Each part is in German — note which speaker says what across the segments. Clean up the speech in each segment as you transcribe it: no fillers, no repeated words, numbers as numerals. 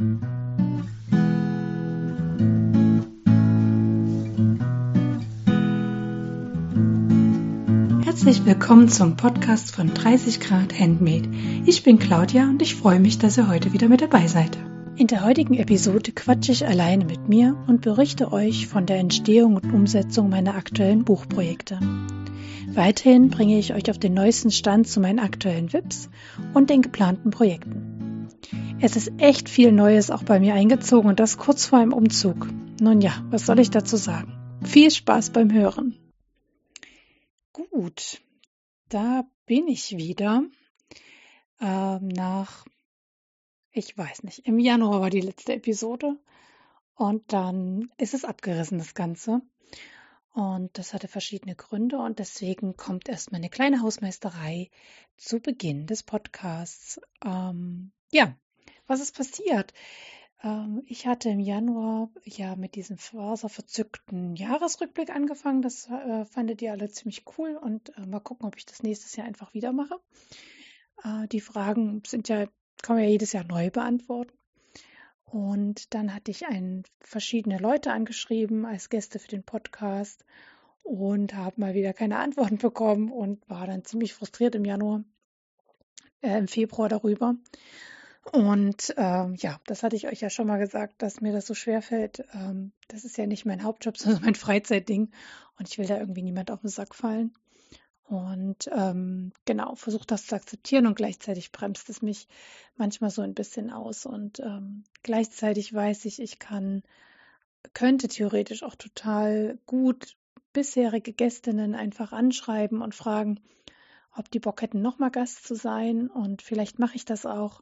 Speaker 1: Herzlich willkommen zum Podcast von 30 Grad Handmade. Ich bin Claudia und ich freue mich, dass ihr heute wieder mit dabei seid. In der heutigen Episode quatsche ich alleine mit mir und berichte euch von der Entstehung und Umsetzung meiner aktuellen Buchprojekte. Weiterhin bringe ich euch auf den neuesten Stand zu meinen aktuellen VIPs und den geplanten Projekten. Es ist echt viel Neues auch bei mir eingezogen und das kurz vor einem Umzug. Nun ja, was soll ich dazu sagen? Viel Spaß beim Hören! Gut, da bin ich wieder. Ich weiß nicht, im Januar war die letzte Episode und dann ist es abgerissen, das Ganze. Und das hatte verschiedene Gründe und deswegen kommt erstmal eine kleine Hausmeisterei zu Beginn des Podcasts. Was ist passiert? Ich hatte im Januar ja mit diesem faserverzückten Jahresrückblick angefangen. Das fandet ihr alle ziemlich cool und mal gucken, ob ich das nächstes Jahr einfach wieder mache. Die Fragen kann man ja jedes Jahr neu beantworten. Und dann hatte ich verschiedene Leute angeschrieben als Gäste für den Podcast und habe mal wieder keine Antworten bekommen und war dann ziemlich frustriert im Februar darüber. Und das hatte ich euch ja schon mal gesagt, dass mir das so schwer fällt. Das ist ja nicht mein Hauptjob, sondern mein Freizeitding. Und ich will da irgendwie niemand auf den Sack fallen. Und versuche das zu akzeptieren und gleichzeitig bremst es mich manchmal so ein bisschen aus. Und gleichzeitig weiß ich, könnte theoretisch auch total gut bisherige Gästinnen einfach anschreiben und fragen, ob die Bock hätten, nochmal Gast zu sein. Und vielleicht mache ich das auch.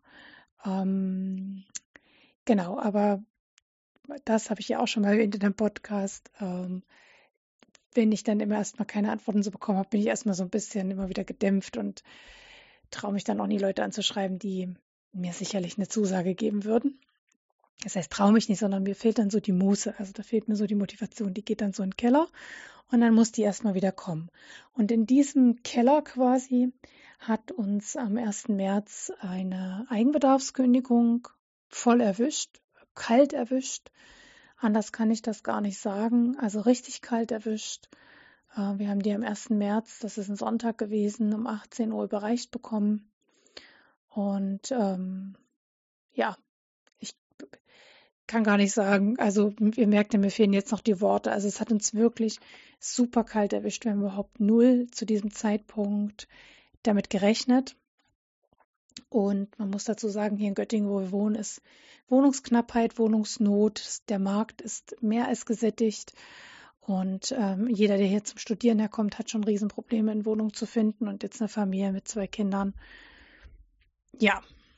Speaker 1: Aber das habe ich ja auch schon mal erwähnt in dem Podcast. Wenn ich dann immer erstmal keine Antworten so bekommen habe, bin ich erstmal so ein bisschen immer wieder gedämpft und traue mich dann auch nie Leute anzuschreiben, die mir sicherlich eine Zusage geben würden. Das heißt, traue mich nicht, sondern mir fehlt dann so die Muße. Also da fehlt mir so die Motivation. Die geht dann so in den Keller und dann muss die erstmal wieder kommen. Und in diesem Keller quasi hat uns am 1. März eine Eigenbedarfskündigung voll erwischt, kalt erwischt. Anders kann ich das gar nicht sagen. Also richtig kalt erwischt. Wir haben die am 1. März, das ist ein Sonntag gewesen, um 18 Uhr überreicht bekommen. Und ich kann gar nicht sagen, also ihr merkt ja, mir fehlen jetzt noch die Worte. Also es hat uns wirklich super kalt erwischt. Wir haben überhaupt null zu diesem Zeitpunkt damit gerechnet. Und man muss dazu sagen, hier in Göttingen, wo wir wohnen, ist Wohnungsknappheit, Wohnungsnot. Der Markt ist mehr als gesättigt. Und jeder, der hier zum Studieren herkommt, hat schon Riesenprobleme, eine Wohnung zu finden. Und jetzt eine Familie mit 2 Kindern. Ja.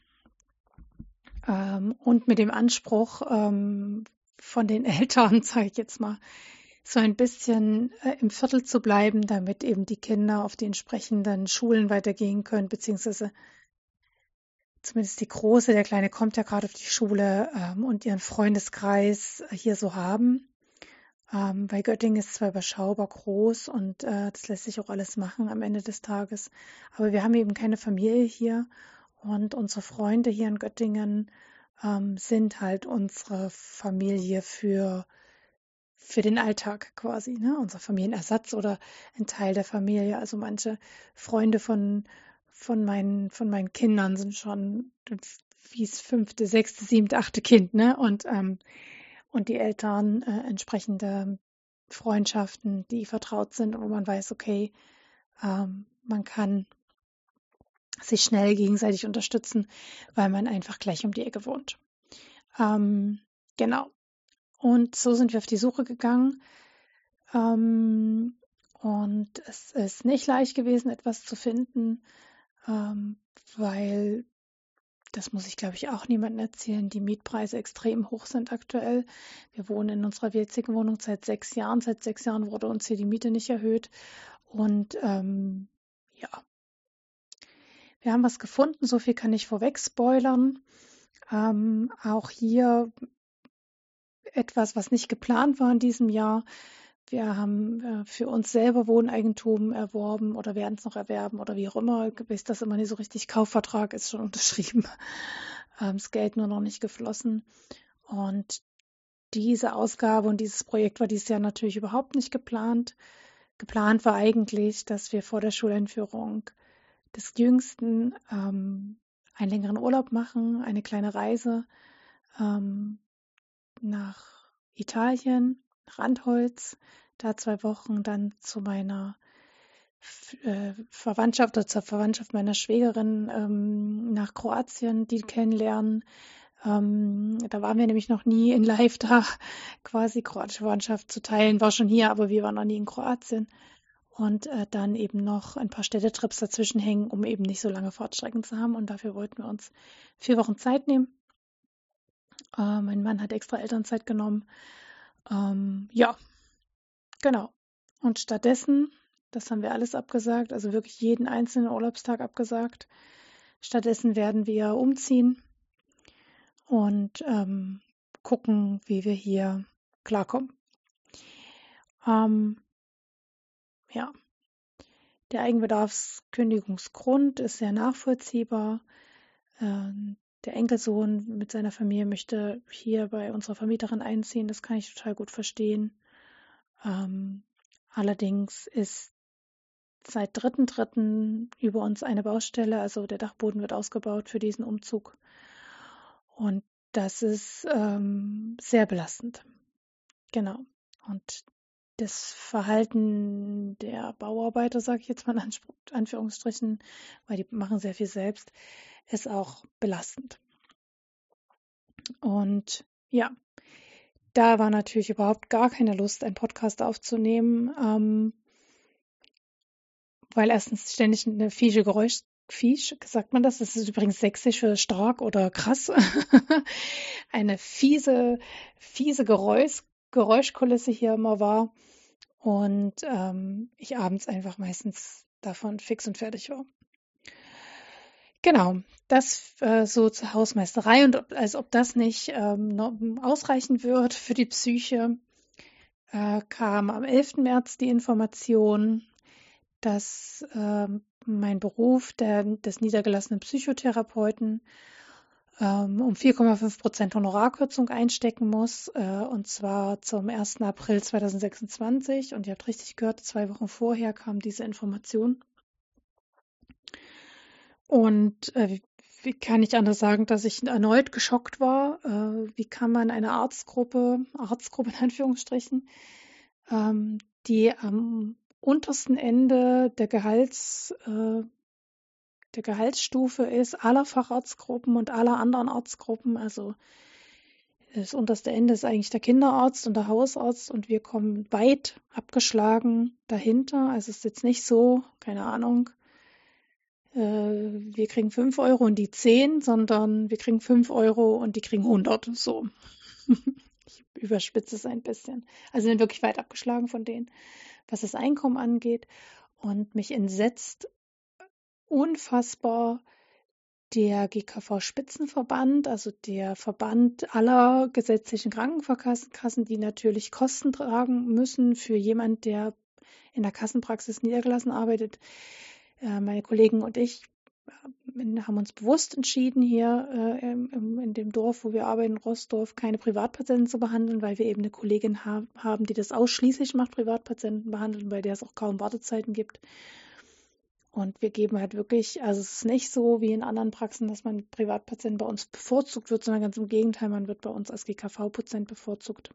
Speaker 1: Und mit dem Anspruch von den Eltern, sage ich jetzt mal, so ein bisschen im Viertel zu bleiben, damit eben die Kinder auf die entsprechenden Schulen weitergehen können, beziehungsweise zumindest die Große, der Kleine kommt ja gerade auf die Schule und ihren Freundeskreis hier so haben. Weil Göttingen ist zwar überschaubar groß und das lässt sich auch alles machen am Ende des Tages, aber wir haben eben keine Familie hier und unsere Freunde hier in Göttingen sind halt unsere Familie für den Alltag quasi, ne? Unser Familienersatz oder ein Teil der Familie. Also manche Freunde von meinen Kindern sind schon wie das 5., 6., 7., 8. Kind, ne? Und die Eltern entsprechende Freundschaften, die vertraut sind, wo man weiß, okay, man kann sich schnell gegenseitig unterstützen, weil man einfach gleich um die Ecke wohnt. Genau. Und so sind wir auf die Suche gegangen. Und es ist nicht leicht gewesen, etwas zu finden, weil, das muss ich glaube ich auch niemandem erzählen, die Mietpreise extrem hoch sind aktuell. Wir wohnen in unserer jetzigen Wohnung seit 6 Jahren. Seit 6 Jahren wurde uns hier die Miete nicht erhöht. Und wir haben was gefunden, so viel kann ich vorweg spoilern. Auch hier etwas, was nicht geplant war in diesem Jahr. Wir haben für uns selber Wohneigentum erworben oder werden es noch erwerben oder wie auch immer, bis das immer nicht so richtig Kaufvertrag ist schon unterschrieben. das Geld nur noch nicht geflossen. Und diese Ausgabe und dieses Projekt war dieses Jahr natürlich überhaupt nicht geplant. Geplant war eigentlich, dass wir vor der Schuleinführung des Jüngsten einen längeren Urlaub machen, eine kleine Reise nach Italien, nach Antholz, da 2 Wochen, dann zu meiner Verwandtschaft oder zur Verwandtschaft meiner Schwägerin nach Kroatien, die kennenlernen. Da waren wir nämlich noch nie in live da, quasi kroatische Verwandtschaft zu teilen, war schon hier, aber wir waren noch nie in Kroatien. Und dann eben noch ein paar Städtetrips dazwischen hängen, um eben nicht so lange Fahrtstrecken zu haben. Und dafür wollten wir uns 4 Wochen Zeit nehmen. Mein Mann hat extra Elternzeit genommen. Ja, genau. Und stattdessen, das haben wir alles abgesagt, also wirklich jeden einzelnen Urlaubstag abgesagt. Stattdessen werden wir umziehen und gucken, wie wir hier klarkommen. Ja, der Eigenbedarfskündigungsgrund ist sehr nachvollziehbar. Der Enkelsohn mit seiner Familie möchte hier bei unserer Vermieterin einziehen. Das kann ich total gut verstehen. Allerdings ist seit 3.3. über uns eine Baustelle, also der Dachboden wird ausgebaut für diesen Umzug. Und das ist sehr belastend. Genau. Und das Verhalten der Bauarbeiter, sage ich jetzt mal in Anführungsstrichen, weil die machen sehr viel selbst, ist auch belastend. Und ja, da war natürlich überhaupt gar keine Lust, einen Podcast aufzunehmen, weil erstens ständig eine Fiesche, sagt man das? Das ist übrigens sächsisch für stark oder krass. Eine fiese Geräuschkulisse hier immer war. Und ich abends einfach meistens davon fix und fertig war. Genau, das so zur Hausmeisterei und als ob das nicht ausreichen wird für die Psyche, kam am 11. März die Information, dass mein Beruf des niedergelassenen Psychotherapeuten um 4,5% Honorarkürzung einstecken muss, und zwar zum 1. April 2026. Und ihr habt richtig gehört, 2 Wochen vorher kam diese Information. Und wie kann ich anders sagen, dass ich erneut geschockt war? Wie kann man eine Arztgruppe in Anführungsstrichen, die am untersten Ende der Gehaltsstufe ist, aller Facharztgruppen und aller anderen Arztgruppen, also das unterste Ende ist eigentlich der Kinderarzt und der Hausarzt und wir kommen weit abgeschlagen dahinter. Also es ist jetzt nicht so, keine Ahnung, wir kriegen 5 Euro und die 10, sondern wir kriegen 5 Euro und die kriegen 100. So. Ich überspitze es ein bisschen. Also sind wirklich weit abgeschlagen von denen, was das Einkommen angeht. Und mich entsetzt unfassbar der GKV-Spitzenverband, also der Verband aller gesetzlichen Krankenkassen, die natürlich Kosten tragen müssen für jemand, der in der Kassenpraxis niedergelassen arbeitet. Meine Kollegen und ich haben uns bewusst entschieden, hier in dem Dorf, wo wir arbeiten, in Rossdorf, keine Privatpatienten zu behandeln, weil wir eben eine Kollegin haben, die das ausschließlich macht, Privatpatienten behandeln, bei der es auch kaum Wartezeiten gibt. Und wir geben halt wirklich, also es ist nicht so wie in anderen Praxen, dass man Privatpatienten bei uns bevorzugt wird, sondern ganz im Gegenteil, man wird bei uns als GKV-Patient bevorzugt.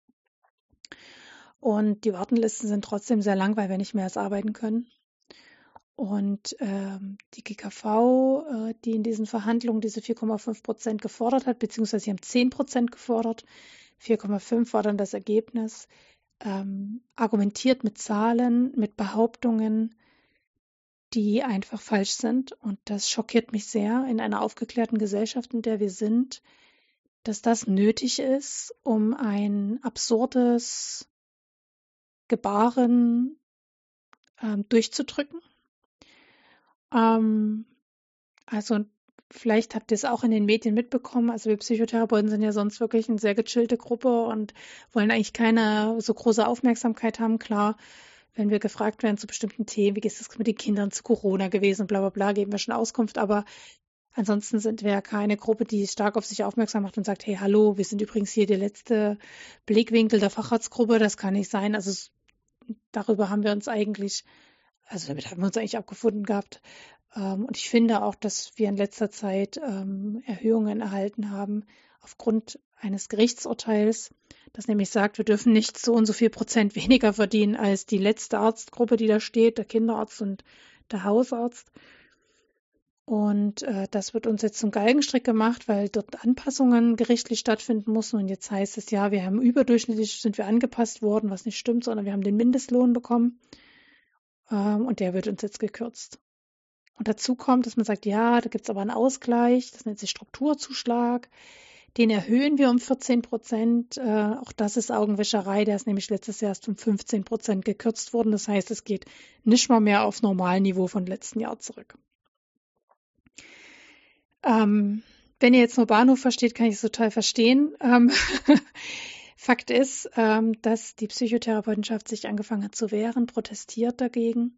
Speaker 1: Und die Wartenlisten sind trotzdem sehr lang, weil wir nicht mehr als arbeiten können. Und die GKV, die in diesen Verhandlungen diese 4,5% gefordert hat, beziehungsweise sie haben 10% gefordert, 4,5 war dann das Ergebnis, argumentiert mit Zahlen, mit Behauptungen, die einfach falsch sind. Und das schockiert mich sehr in einer aufgeklärten Gesellschaft, in der wir sind, dass das nötig ist, um ein absurdes Gebaren durchzudrücken. Also vielleicht habt ihr es auch in den Medien mitbekommen. Also wir Psychotherapeuten sind ja sonst wirklich eine sehr gechillte Gruppe und wollen eigentlich keine so große Aufmerksamkeit haben. Klar, wenn wir gefragt werden zu bestimmten Themen, wie ist es mit den Kindern zu Corona gewesen und bla bla bla, geben wir schon Auskunft. Aber Ansonsten sind wir ja keine Gruppe, die stark auf sich aufmerksam macht und sagt, hey, hallo, wir sind übrigens hier der letzte Blickwinkel der Facharztgruppe, das kann nicht sein. Also darüber haben wir uns eigentlich, also damit haben wir uns eigentlich abgefunden gehabt. Und ich finde auch, dass wir in letzter Zeit Erhöhungen erhalten haben aufgrund eines Gerichtsurteils, das nämlich sagt, wir dürfen nicht so und so viel Prozent weniger verdienen als die letzte Arztgruppe, die da steht, der Kinderarzt und der Hausarzt. Und das wird uns jetzt zum Galgenstrick gemacht, weil dort Anpassungen gerichtlich stattfinden müssen. Und jetzt heißt es ja, wir haben überdurchschnittlich, sind wir angepasst worden, was nicht stimmt, sondern wir haben den Mindestlohn bekommen. Und der wird uns jetzt gekürzt. Und dazu kommt, dass man sagt, ja, da gibt es aber einen Ausgleich, das nennt sich Strukturzuschlag. Den erhöhen wir um 14%. Auch das ist Augenwischerei, der ist nämlich letztes Jahr erst um 15% gekürzt worden. Das heißt, es geht nicht mal mehr auf Normalniveau von letzten Jahr zurück. Wenn ihr jetzt nur Bahnhof versteht, kann ich es total verstehen. Fakt ist, dass die Psychotherapeutenschaft sich angefangen hat zu wehren, protestiert dagegen.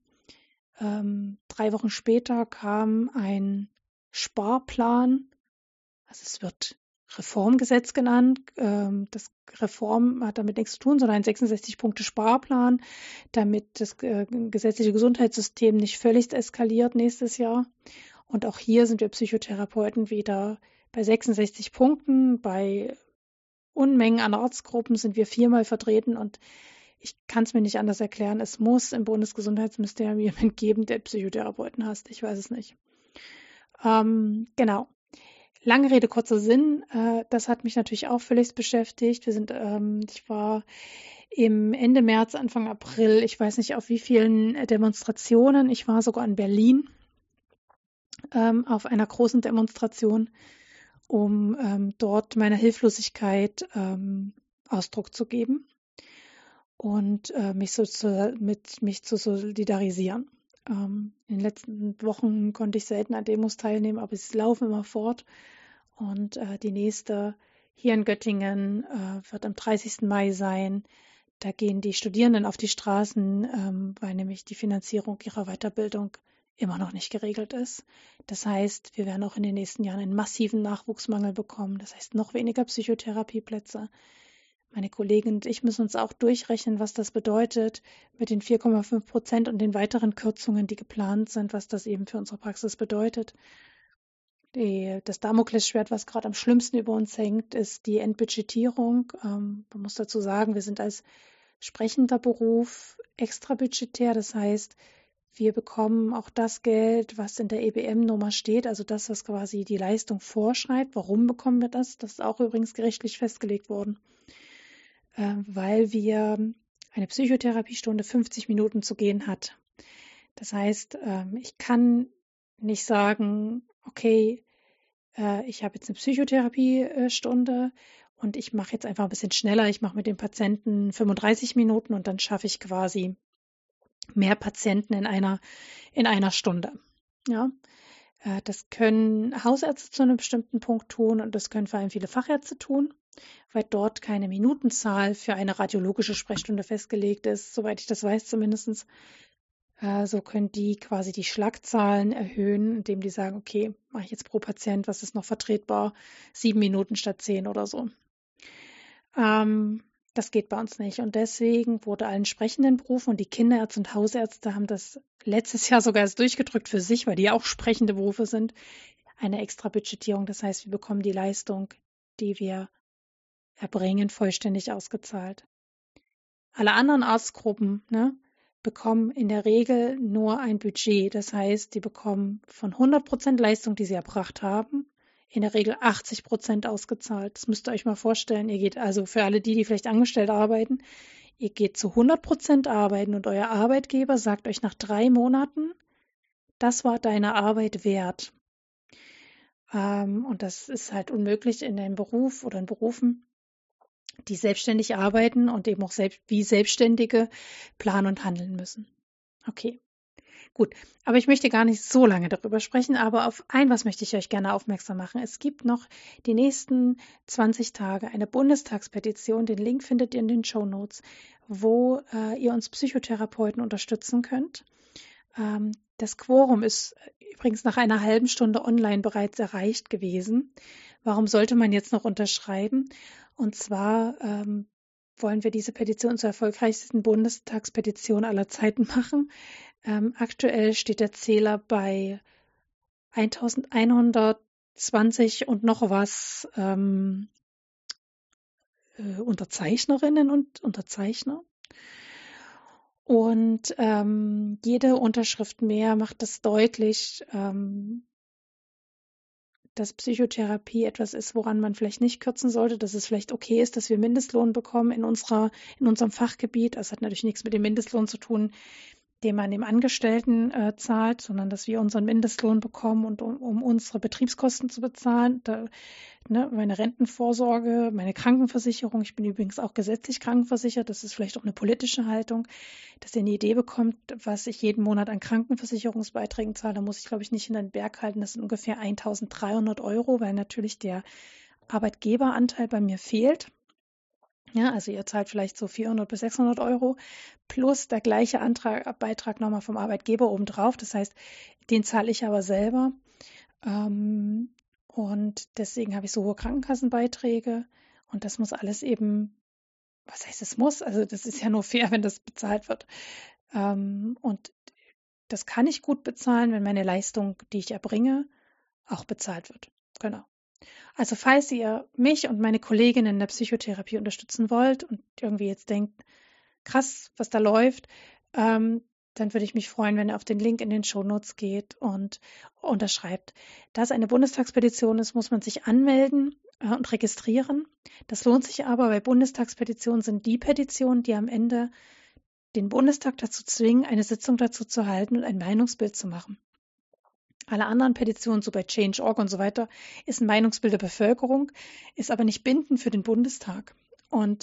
Speaker 1: 3 Wochen später kam ein Sparplan, also es wird Reformgesetz genannt. Das Reform hat damit nichts zu tun, sondern ein 66-Punkte-Sparplan, damit das gesetzliche Gesundheitssystem nicht völlig eskaliert nächstes Jahr. Und auch hier sind wir Psychotherapeuten wieder bei 66 Punkten. Bei Unmengen an Arztgruppen sind wir 4-mal vertreten. Und ich kann es mir nicht anders erklären. Es muss im Bundesgesundheitsministerium jemanden geben, der Psychotherapeuten hasst. Ich weiß es nicht. Genau. Lange Rede, kurzer Sinn. Das hat mich natürlich auch völlig beschäftigt. Ich war im Ende März, Anfang April, ich weiß nicht auf wie vielen Demonstrationen. Ich war sogar in Berlin auf einer großen Demonstration, um dort meiner Hilflosigkeit Ausdruck zu geben und mich zu solidarisieren. In den letzten Wochen konnte ich selten an Demos teilnehmen, aber sie laufen immer fort. Und die nächste hier in Göttingen wird am 30. Mai sein. Da gehen die Studierenden auf die Straßen, weil nämlich die Finanzierung ihrer Weiterbildung immer noch nicht geregelt ist. Das heißt, wir werden auch in den nächsten Jahren einen massiven Nachwuchsmangel bekommen. Das heißt, noch weniger Psychotherapieplätze. Meine Kollegen und ich müssen uns auch durchrechnen, was das bedeutet mit den 4,5% und den weiteren Kürzungen, die geplant sind, was das eben für unsere Praxis bedeutet. Das Damoklesschwert, was gerade am schlimmsten über uns hängt, ist die Entbudgetierung. Man muss dazu sagen, wir sind als sprechender Beruf extrabudgetär. Das heißt, wir bekommen auch das Geld, was in der EBM-Nummer steht, also das, was quasi die Leistung vorschreibt. Warum bekommen wir das? Das ist auch übrigens gerichtlich festgelegt worden, weil wir eine Psychotherapiestunde 50 Minuten zu gehen hat. Das heißt, ich kann nicht sagen, okay, ich habe jetzt eine Psychotherapiestunde und ich mache jetzt einfach ein bisschen schneller. Ich mache mit dem Patienten 35 Minuten und dann schaffe ich quasi mehr Patienten in einer Stunde. Ja, das können Hausärzte zu einem bestimmten Punkt tun und das können vor allem viele Fachärzte tun, weil dort keine Minutenzahl für eine radiologische Sprechstunde festgelegt ist, soweit ich das weiß zumindest. So können die quasi die Schlagzahlen erhöhen, indem die sagen, okay, mache ich jetzt pro Patient, was ist noch vertretbar, 7 Minuten statt 10 oder so. Das geht bei uns nicht. Und deswegen wurde allen sprechenden Berufen, und die Kinderärzte und Hausärzte haben das letztes Jahr sogar erst durchgedrückt für sich, weil die auch sprechende Berufe sind, eine extra Budgetierung. Das heißt, wir bekommen die Leistung, die wir erbringen, vollständig ausgezahlt. Alle anderen Arztgruppen, bekommen in der Regel nur ein Budget. Das heißt, die bekommen von 100% Leistung, die sie erbracht haben, in der Regel 80% ausgezahlt. Das müsst ihr euch mal vorstellen. Ihr geht also für alle die vielleicht angestellt arbeiten, ihr geht zu 100% arbeiten und euer Arbeitgeber sagt euch nach 3 Monaten, das war deine Arbeit wert. Und das ist halt unmöglich in einem Beruf oder in Berufen, die selbstständig arbeiten und eben auch wie Selbstständige planen und handeln müssen. Okay, gut. Aber ich möchte gar nicht so lange darüber sprechen, aber auf was möchte ich euch gerne aufmerksam machen. Es gibt noch die nächsten 20 Tage eine Bundestagspetition, den Link findet ihr in den Shownotes, wo ihr uns Psychotherapeuten unterstützen könnt. Das Quorum ist übrigens nach einer halben Stunde online bereits erreicht gewesen. Warum sollte man jetzt noch unterschreiben? Und zwar wollen wir diese Petition zur erfolgreichsten Bundestagspetition aller Zeiten machen. Aktuell steht der Zähler bei 1120 und noch was Unterzeichnerinnen und Unterzeichner. Und jede Unterschrift mehr macht es deutlich, dass Psychotherapie etwas ist, woran man vielleicht nicht kürzen sollte, dass es vielleicht okay ist, dass wir Mindestlohn bekommen in unserem Fachgebiet. Das hat natürlich nichts mit dem Mindestlohn zu tun, den man dem Angestellten zahlt, sondern dass wir unseren Mindestlohn bekommen und um unsere Betriebskosten zu bezahlen. Meine Rentenvorsorge, meine Krankenversicherung. Ich bin übrigens auch gesetzlich krankenversichert. Das ist vielleicht auch eine politische Haltung, dass ihr eine Idee bekommt, was ich jeden Monat an Krankenversicherungsbeiträgen zahle. Da muss ich, glaube ich, nicht in den Berg halten. Das sind ungefähr 1.300 Euro, weil natürlich der Arbeitgeberanteil bei mir fehlt. Ja, also ihr zahlt vielleicht so 400 bis 600 Euro plus der gleiche Beitrag nochmal vom Arbeitgeber obendrauf. Das heißt, den zahle ich aber selber. Und deswegen habe ich so hohe Krankenkassenbeiträge. Und das muss alles eben, was heißt es muss? Also das ist ja nur fair, wenn das bezahlt wird. Und das kann ich gut bezahlen, wenn meine Leistung, die ich erbringe, auch bezahlt wird. Genau. Also falls ihr mich und meine Kolleginnen in der Psychotherapie unterstützen wollt und irgendwie jetzt denkt, krass, was da läuft, dann würde ich mich freuen, wenn ihr auf den Link in den Shownotes geht und unterschreibt. Da es eine Bundestagspetition ist, muss man sich anmelden und registrieren. Das lohnt sich aber, weil Bundestagspetitionen sind die Petitionen, die am Ende den Bundestag dazu zwingen, eine Sitzung dazu zu halten und ein Meinungsbild zu machen. Alle anderen Petitionen, so bei Change.org und so weiter, ist ein Meinungsbild der Bevölkerung, ist aber nicht bindend für den Bundestag. Und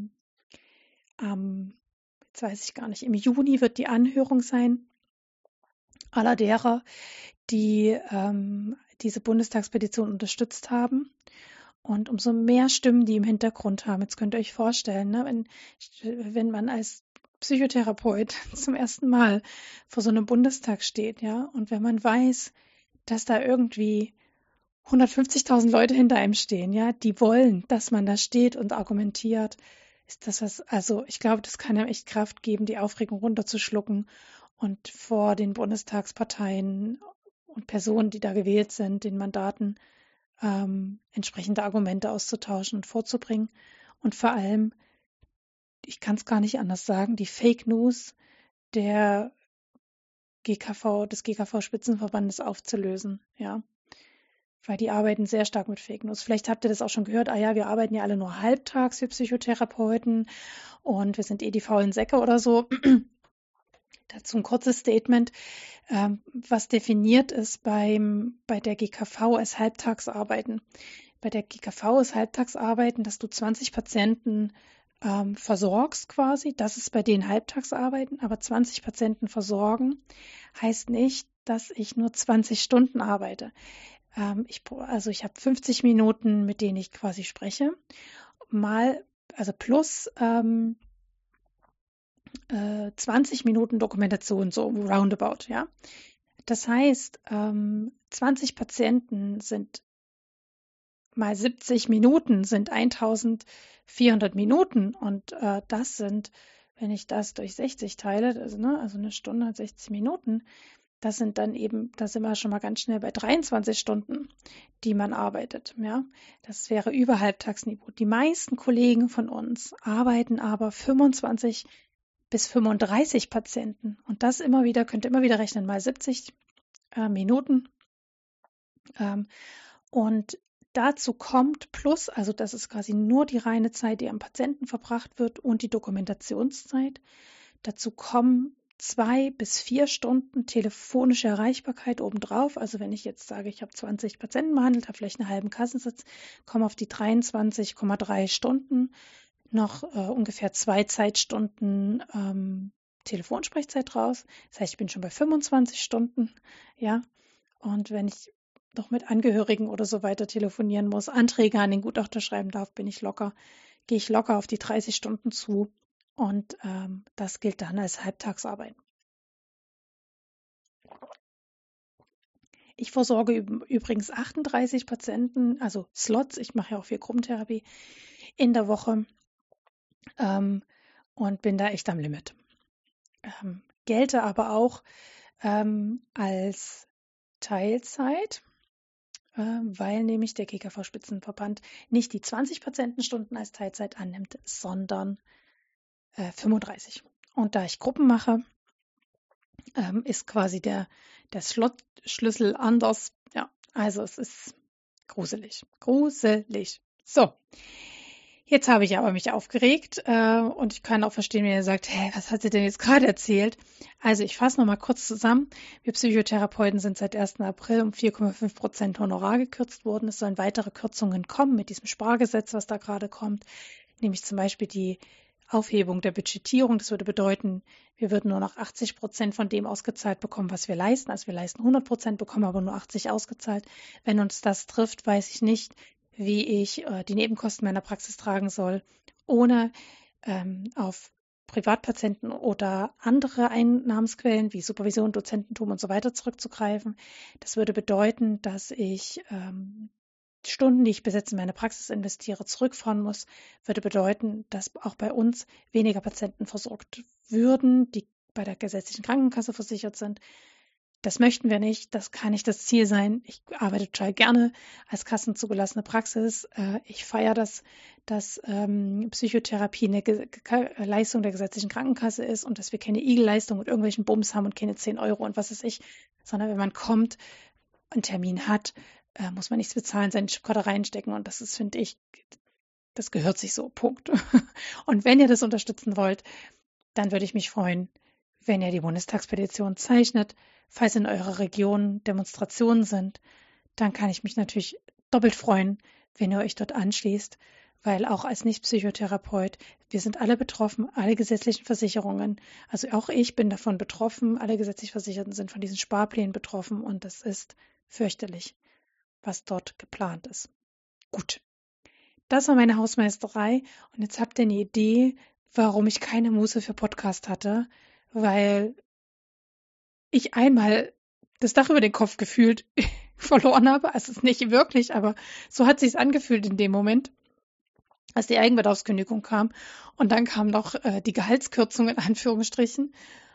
Speaker 1: jetzt weiß ich gar nicht, im Juni wird die Anhörung sein aller derer, die diese Bundestagspetition unterstützt haben. Und umso mehr Stimmen, die im Hintergrund haben, jetzt könnt ihr euch vorstellen, ne, wenn man als Psychotherapeut zum ersten Mal vor so einem Bundestag steht, ja, und wenn man weiß, dass da irgendwie 150.000 Leute hinter einem stehen, ja, die wollen, dass man da steht und argumentiert, ist das was, also ich glaube, das kann einem echt Kraft geben, die Aufregung runterzuschlucken und vor den Bundestagsparteien und Personen, die da gewählt sind, den Mandaten, entsprechende Argumente auszutauschen und vorzubringen. Und vor allem, ich kann es gar nicht anders sagen, die Fake News der des GKV-Spitzenverbandes aufzulösen, ja. Weil die arbeiten sehr stark mit Fake News. Vielleicht habt ihr das auch schon gehört, ja, wir arbeiten ja alle nur halbtags, wir Psychotherapeuten, und wir sind die faulen Säcke oder so. Dazu ein kurzes Statement, was definiert ist bei der GKV als Halbtagsarbeiten. Bei der GKV ist Halbtagsarbeiten, dass du 20 Patienten versorgst quasi. Das ist bei denen Halbtagsarbeiten, aber 20 Patienten versorgen heißt nicht, dass ich nur 20 Stunden arbeite. Ich habe 50 Minuten, mit denen ich quasi spreche, also plus 20 Minuten Dokumentation, so roundabout, ja. Das heißt, 20 Patienten sind mal 70 Minuten sind 1400 Minuten, und das sind, wenn ich das durch 60 teile, also eine Stunde hat 60 Minuten, das sind dann eben, da sind wir schon mal ganz schnell bei 23 Stunden, die man arbeitet, ja. Das wäre über Halbtagsniveau. Die meisten Kollegen von uns arbeiten aber 25 bis 35 Patienten, und das könnt ihr immer wieder rechnen, mal 70 Minuten. Und dazu kommt plus, also das ist quasi nur die reine Zeit, die am Patienten verbracht wird, und die Dokumentationszeit. Dazu kommen 2 bis 4 Stunden telefonische Erreichbarkeit obendrauf. Also wenn ich jetzt sage, ich habe 20 Patienten behandelt, habe vielleicht einen halben Kassensatz, komme auf die 23,3 Stunden, noch ungefähr 2 Zeitstunden Telefonsprechzeit raus. Das heißt, ich bin schon bei 25 Stunden, ja. Und wenn ich noch mit Angehörigen oder so weiter telefonieren muss, Anträge an den Gutachter schreiben darf, gehe ich locker auf die 30 Stunden zu. Und das gilt dann als Halbtagsarbeit. Ich versorge übrigens 38 Patienten, also Slots. Ich mache ja auch viel Gruppentherapie in der Woche und bin da echt am Limit. Gelte aber auch als Teilzeit, weil nämlich der GKV-Spitzenverband nicht die 20 Patientenstunden als Teilzeit annimmt, sondern 35. Und da ich Gruppen mache, ist quasi der Slot-Schlüssel anders. Ja, also es ist gruselig. Gruselig. So, jetzt habe ich aber mich aufgeregt und ich kann auch verstehen, wenn ihr sagt, hä, was hat sie denn jetzt gerade erzählt? Also ich fasse nochmal kurz zusammen. Wir Psychotherapeuten sind seit 1. April um 4,5% Honorar gekürzt worden. Es sollen weitere Kürzungen kommen mit diesem Spargesetz, was da gerade kommt, nämlich zum Beispiel die Aufhebung der Budgetierung. Das würde bedeuten, wir würden nur noch 80% von dem ausgezahlt bekommen, was wir leisten. Also wir leisten 100%, bekommen aber nur 80 ausgezahlt. Wenn uns das trifft, weiß ich nicht, wie ich die Nebenkosten meiner Praxis tragen soll, ohne auf Privatpatienten oder andere Einnahmensquellen wie Supervision, Dozententum und so weiter zurückzugreifen. Das würde bedeuten, dass ich Stunden, die ich bis jetzt in meine Praxis investiere, zurückfahren muss, würde bedeuten, dass auch bei uns weniger Patienten versorgt würden, die bei der gesetzlichen Krankenkasse versichert sind. Das möchten wir nicht. Das kann nicht das Ziel sein. Ich arbeite total gerne als kassenzugelassene Praxis. Ich feiere das, dass Psychotherapie eine Leistung der gesetzlichen Krankenkasse ist und dass wir keine Igelleistung mit irgendwelchen Bums haben und keine 10 Euro und was weiß ich, sondern wenn man kommt, einen Termin hat, muss man nichts bezahlen, seine Chipkarte reinstecken und das ist, finde ich, das gehört sich so. Punkt. Und wenn ihr das unterstützen wollt, dann würde ich mich freuen, wenn ihr die Bundestagspetition zeichnet. Falls in eurer Region Demonstrationen sind, dann kann ich mich natürlich doppelt freuen, wenn ihr euch dort anschließt, weil auch als Nicht-Psychotherapeut, wir sind alle betroffen, alle gesetzlichen Versicherungen, also auch ich bin davon betroffen, alle gesetzlich Versicherten sind von diesen Sparplänen betroffen und das ist fürchterlich, was dort geplant ist. Gut, das war meine Hausmeisterei und jetzt habt ihr eine Idee, warum ich keine Muße für Podcast hatte, weil ich einmal das Dach über den Kopf gefühlt verloren habe. Also es ist nicht wirklich, aber so hat sich's angefühlt in dem Moment, als die Eigenbedarfskündigung kam. Und dann kam noch die Gehaltskürzung in Anführungsstrichen.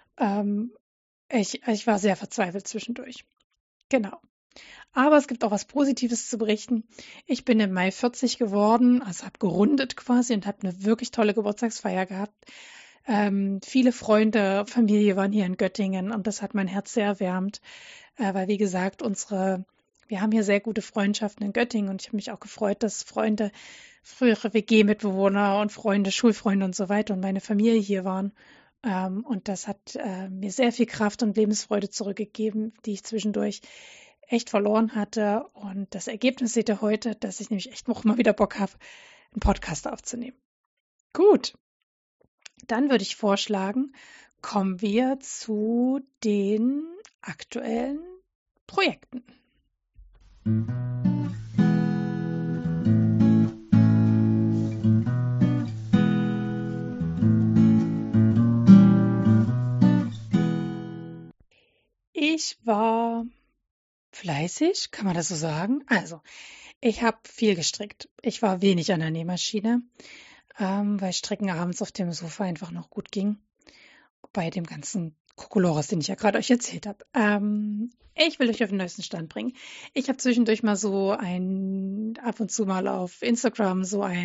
Speaker 1: Ich war sehr verzweifelt zwischendurch. Genau. Aber es gibt auch was Positives zu berichten. Ich bin im Mai 40 geworden, also habe gerundet quasi und habe eine wirklich tolle Geburtstagsfeier gehabt. Viele Freunde, Familie waren hier in Göttingen und das hat mein Herz sehr erwärmt, weil wie gesagt, wir haben hier sehr gute Freundschaften in Göttingen und ich habe mich auch gefreut, dass Freunde, frühere WG-Mitbewohner und Freunde, Schulfreunde und so weiter und meine Familie hier waren. Und das hat mir sehr viel Kraft und Lebensfreude zurückgegeben, die ich zwischendurch echt verloren hatte. Und das Ergebnis seht ihr heute, dass ich nämlich echt noch mal wieder Bock habe, einen Podcast aufzunehmen. Gut, dann würde ich vorschlagen, kommen wir zu den aktuellen Projekten. Ich war fleißig, kann man das so sagen? Also, ich habe viel gestrickt. Ich war wenig an der Nähmaschine, weil Stricken abends auf dem Sofa einfach noch gut ging. Bei dem ganzen Kokolores, den ich ja gerade euch erzählt habe. Ich will euch auf den neuesten Stand bringen. Ich habe zwischendurch mal ab und zu mal auf Instagram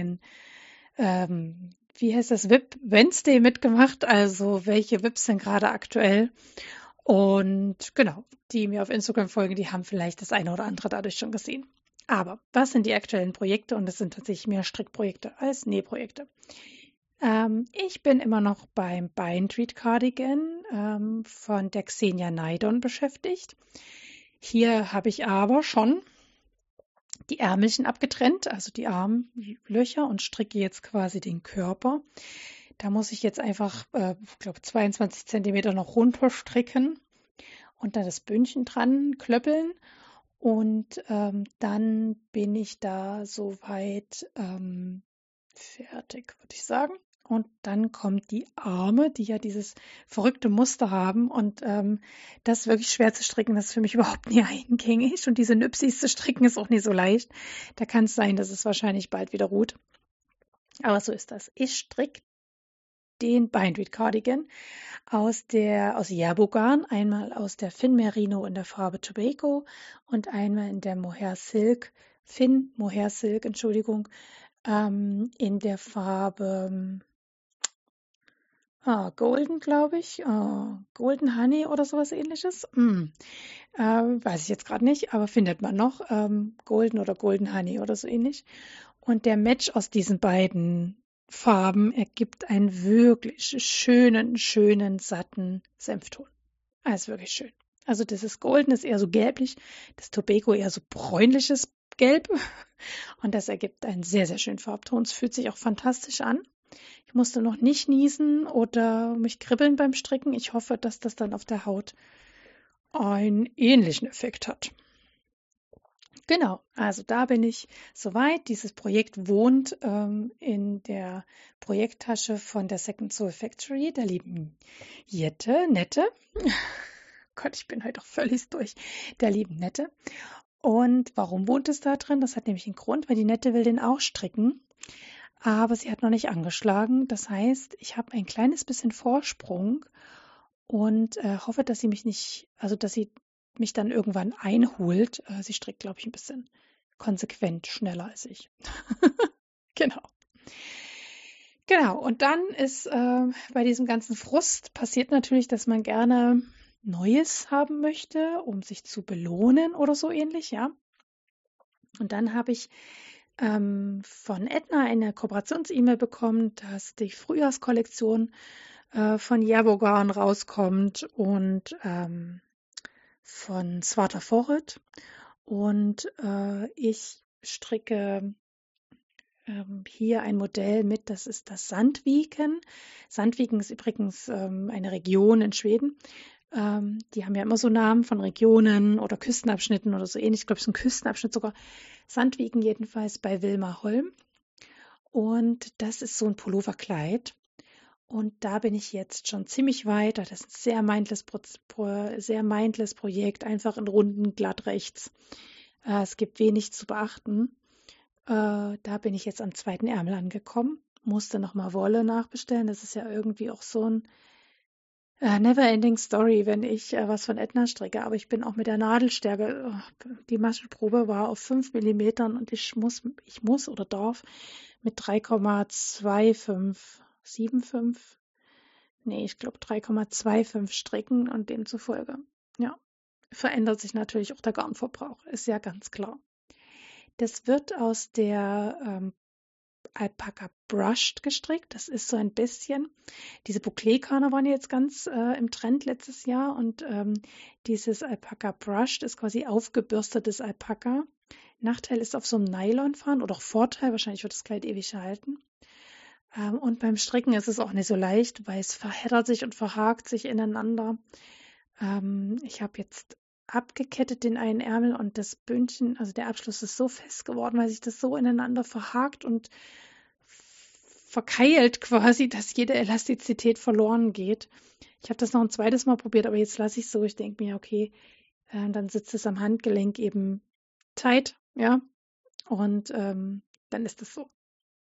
Speaker 1: wie heißt das, VIP Wednesday mitgemacht. Also welche VIPs sind gerade aktuell? Und genau, die mir auf Instagram folgen, die haben vielleicht das eine oder andere dadurch schon gesehen. Aber was sind die aktuellen Projekte? Und es sind tatsächlich mehr Strickprojekte als Nähprojekte. Ich bin immer noch beim Bindread Cardigan von der Xenia Naidon beschäftigt. Hier habe ich aber schon die Ärmelchen abgetrennt, also die Armlöcher und stricke jetzt quasi den Körper. Da muss ich jetzt einfach, ich glaube, 22 Zentimeter noch runter stricken und dann das Bündchen dran klöppeln. Und dann bin ich da soweit fertig, würde ich sagen. und dann kommen die Arme, die ja dieses verrückte Muster haben und das ist wirklich schwer zu stricken, das ist für mich überhaupt nie eingängig und diese Nüpsis zu stricken ist auch nicht so leicht. Da kann es sein, dass es wahrscheinlich bald wieder ruht. Aber so ist das. Ich stricke den Bindweed Cardigan aus Jerbogan, einmal aus der Fin Merino in der Farbe Tobago und einmal in der Fin Mohair Silk, Entschuldigung, in der Farbe Golden, glaube ich, Golden Honey oder sowas ähnliches. Weiß ich jetzt gerade nicht, aber findet man noch. Golden oder Golden Honey oder so ähnlich. Und der Match aus diesen beiden Farben ergibt einen wirklich schönen, satten Senfton. Also wirklich schön. Also das Golden ist eher so gelblich, das Tobago eher so bräunliches Gelb. Und das ergibt einen sehr, sehr schönen Farbton. Es fühlt sich auch fantastisch an. Ich musste noch nicht niesen oder mich kribbeln beim Stricken. Ich hoffe, dass das dann auf der Haut einen ähnlichen Effekt hat. Genau, also da bin ich soweit. Dieses Projekt wohnt in der Projekttasche von der Second Soul Factory, der lieben Nette. Gott, ich bin heute auch völlig durch. Der lieben Nette. Und warum wohnt es da drin? Das hat nämlich einen Grund, weil die Nette will den auch stricken. Aber sie hat noch nicht angeschlagen. Das heißt, ich habe ein kleines bisschen Vorsprung und hoffe, dass sie dass sie mich dann irgendwann einholt. Sie strickt, glaube ich, ein bisschen konsequent schneller als ich. Genau. Genau. Und dann ist bei diesem ganzen Frust passiert natürlich, dass man gerne Neues haben möchte, um sich zu belohnen oder so ähnlich, ja. Und dann habe ich von Edna eine Kooperations-E-Mail bekommen, dass die Frühjahrskollektion von Jerbogan rauskommt und von Svarta Forret. Und ich stricke hier ein Modell mit, das ist das Sandviken. Sandviken ist übrigens eine Region in Schweden. Die haben ja immer so Namen von Regionen oder Küstenabschnitten oder so ähnlich. Ich glaube, es ist ein Küstenabschnitt sogar. Sandviken jedenfalls bei Wilma Holm. Und das ist so ein Pulloverkleid. Und da bin ich jetzt schon ziemlich weit. Das ist ein sehr mindless Projekt, einfach in Runden glatt rechts. Es gibt wenig zu beachten. Da bin ich jetzt am zweiten Ärmel angekommen. Musste nochmal Wolle nachbestellen. Das ist ja irgendwie auch so ein never-ending Story, wenn ich was von Edna stricke. Aber ich bin auch mit der Nadelstärke. Die Maschenprobe war auf 5 Millimetern und ich muss oder darf mit 3,2575, nee, ich glaube 3,25 stricken und demzufolge, ja, verändert sich natürlich auch der Garnverbrauch, ist ja ganz klar. Das wird aus der Alpaca Brushed gestrickt. Das ist so ein bisschen, diese Bouclé-Garne waren jetzt ganz im Trend letztes Jahr und dieses Alpaca Brushed ist quasi aufgebürstetes Alpaka. Nachteil ist auf so einem Nylonfaden oder auch Vorteil, wahrscheinlich wird das Kleid ewig halten. Und beim Stricken ist es auch nicht so leicht, weil es verheddert sich und verhakt sich ineinander. Ich habe jetzt abgekettet den einen Ärmel und das Bündchen, also der Abschluss ist so fest geworden, weil sich das so ineinander verhakt und verkeilt quasi, dass jede Elastizität verloren geht. Ich habe das noch ein zweites Mal probiert, aber jetzt lasse ich es so. Ich denke mir, okay, dann sitzt es am Handgelenk eben tight, ja, und dann ist es so.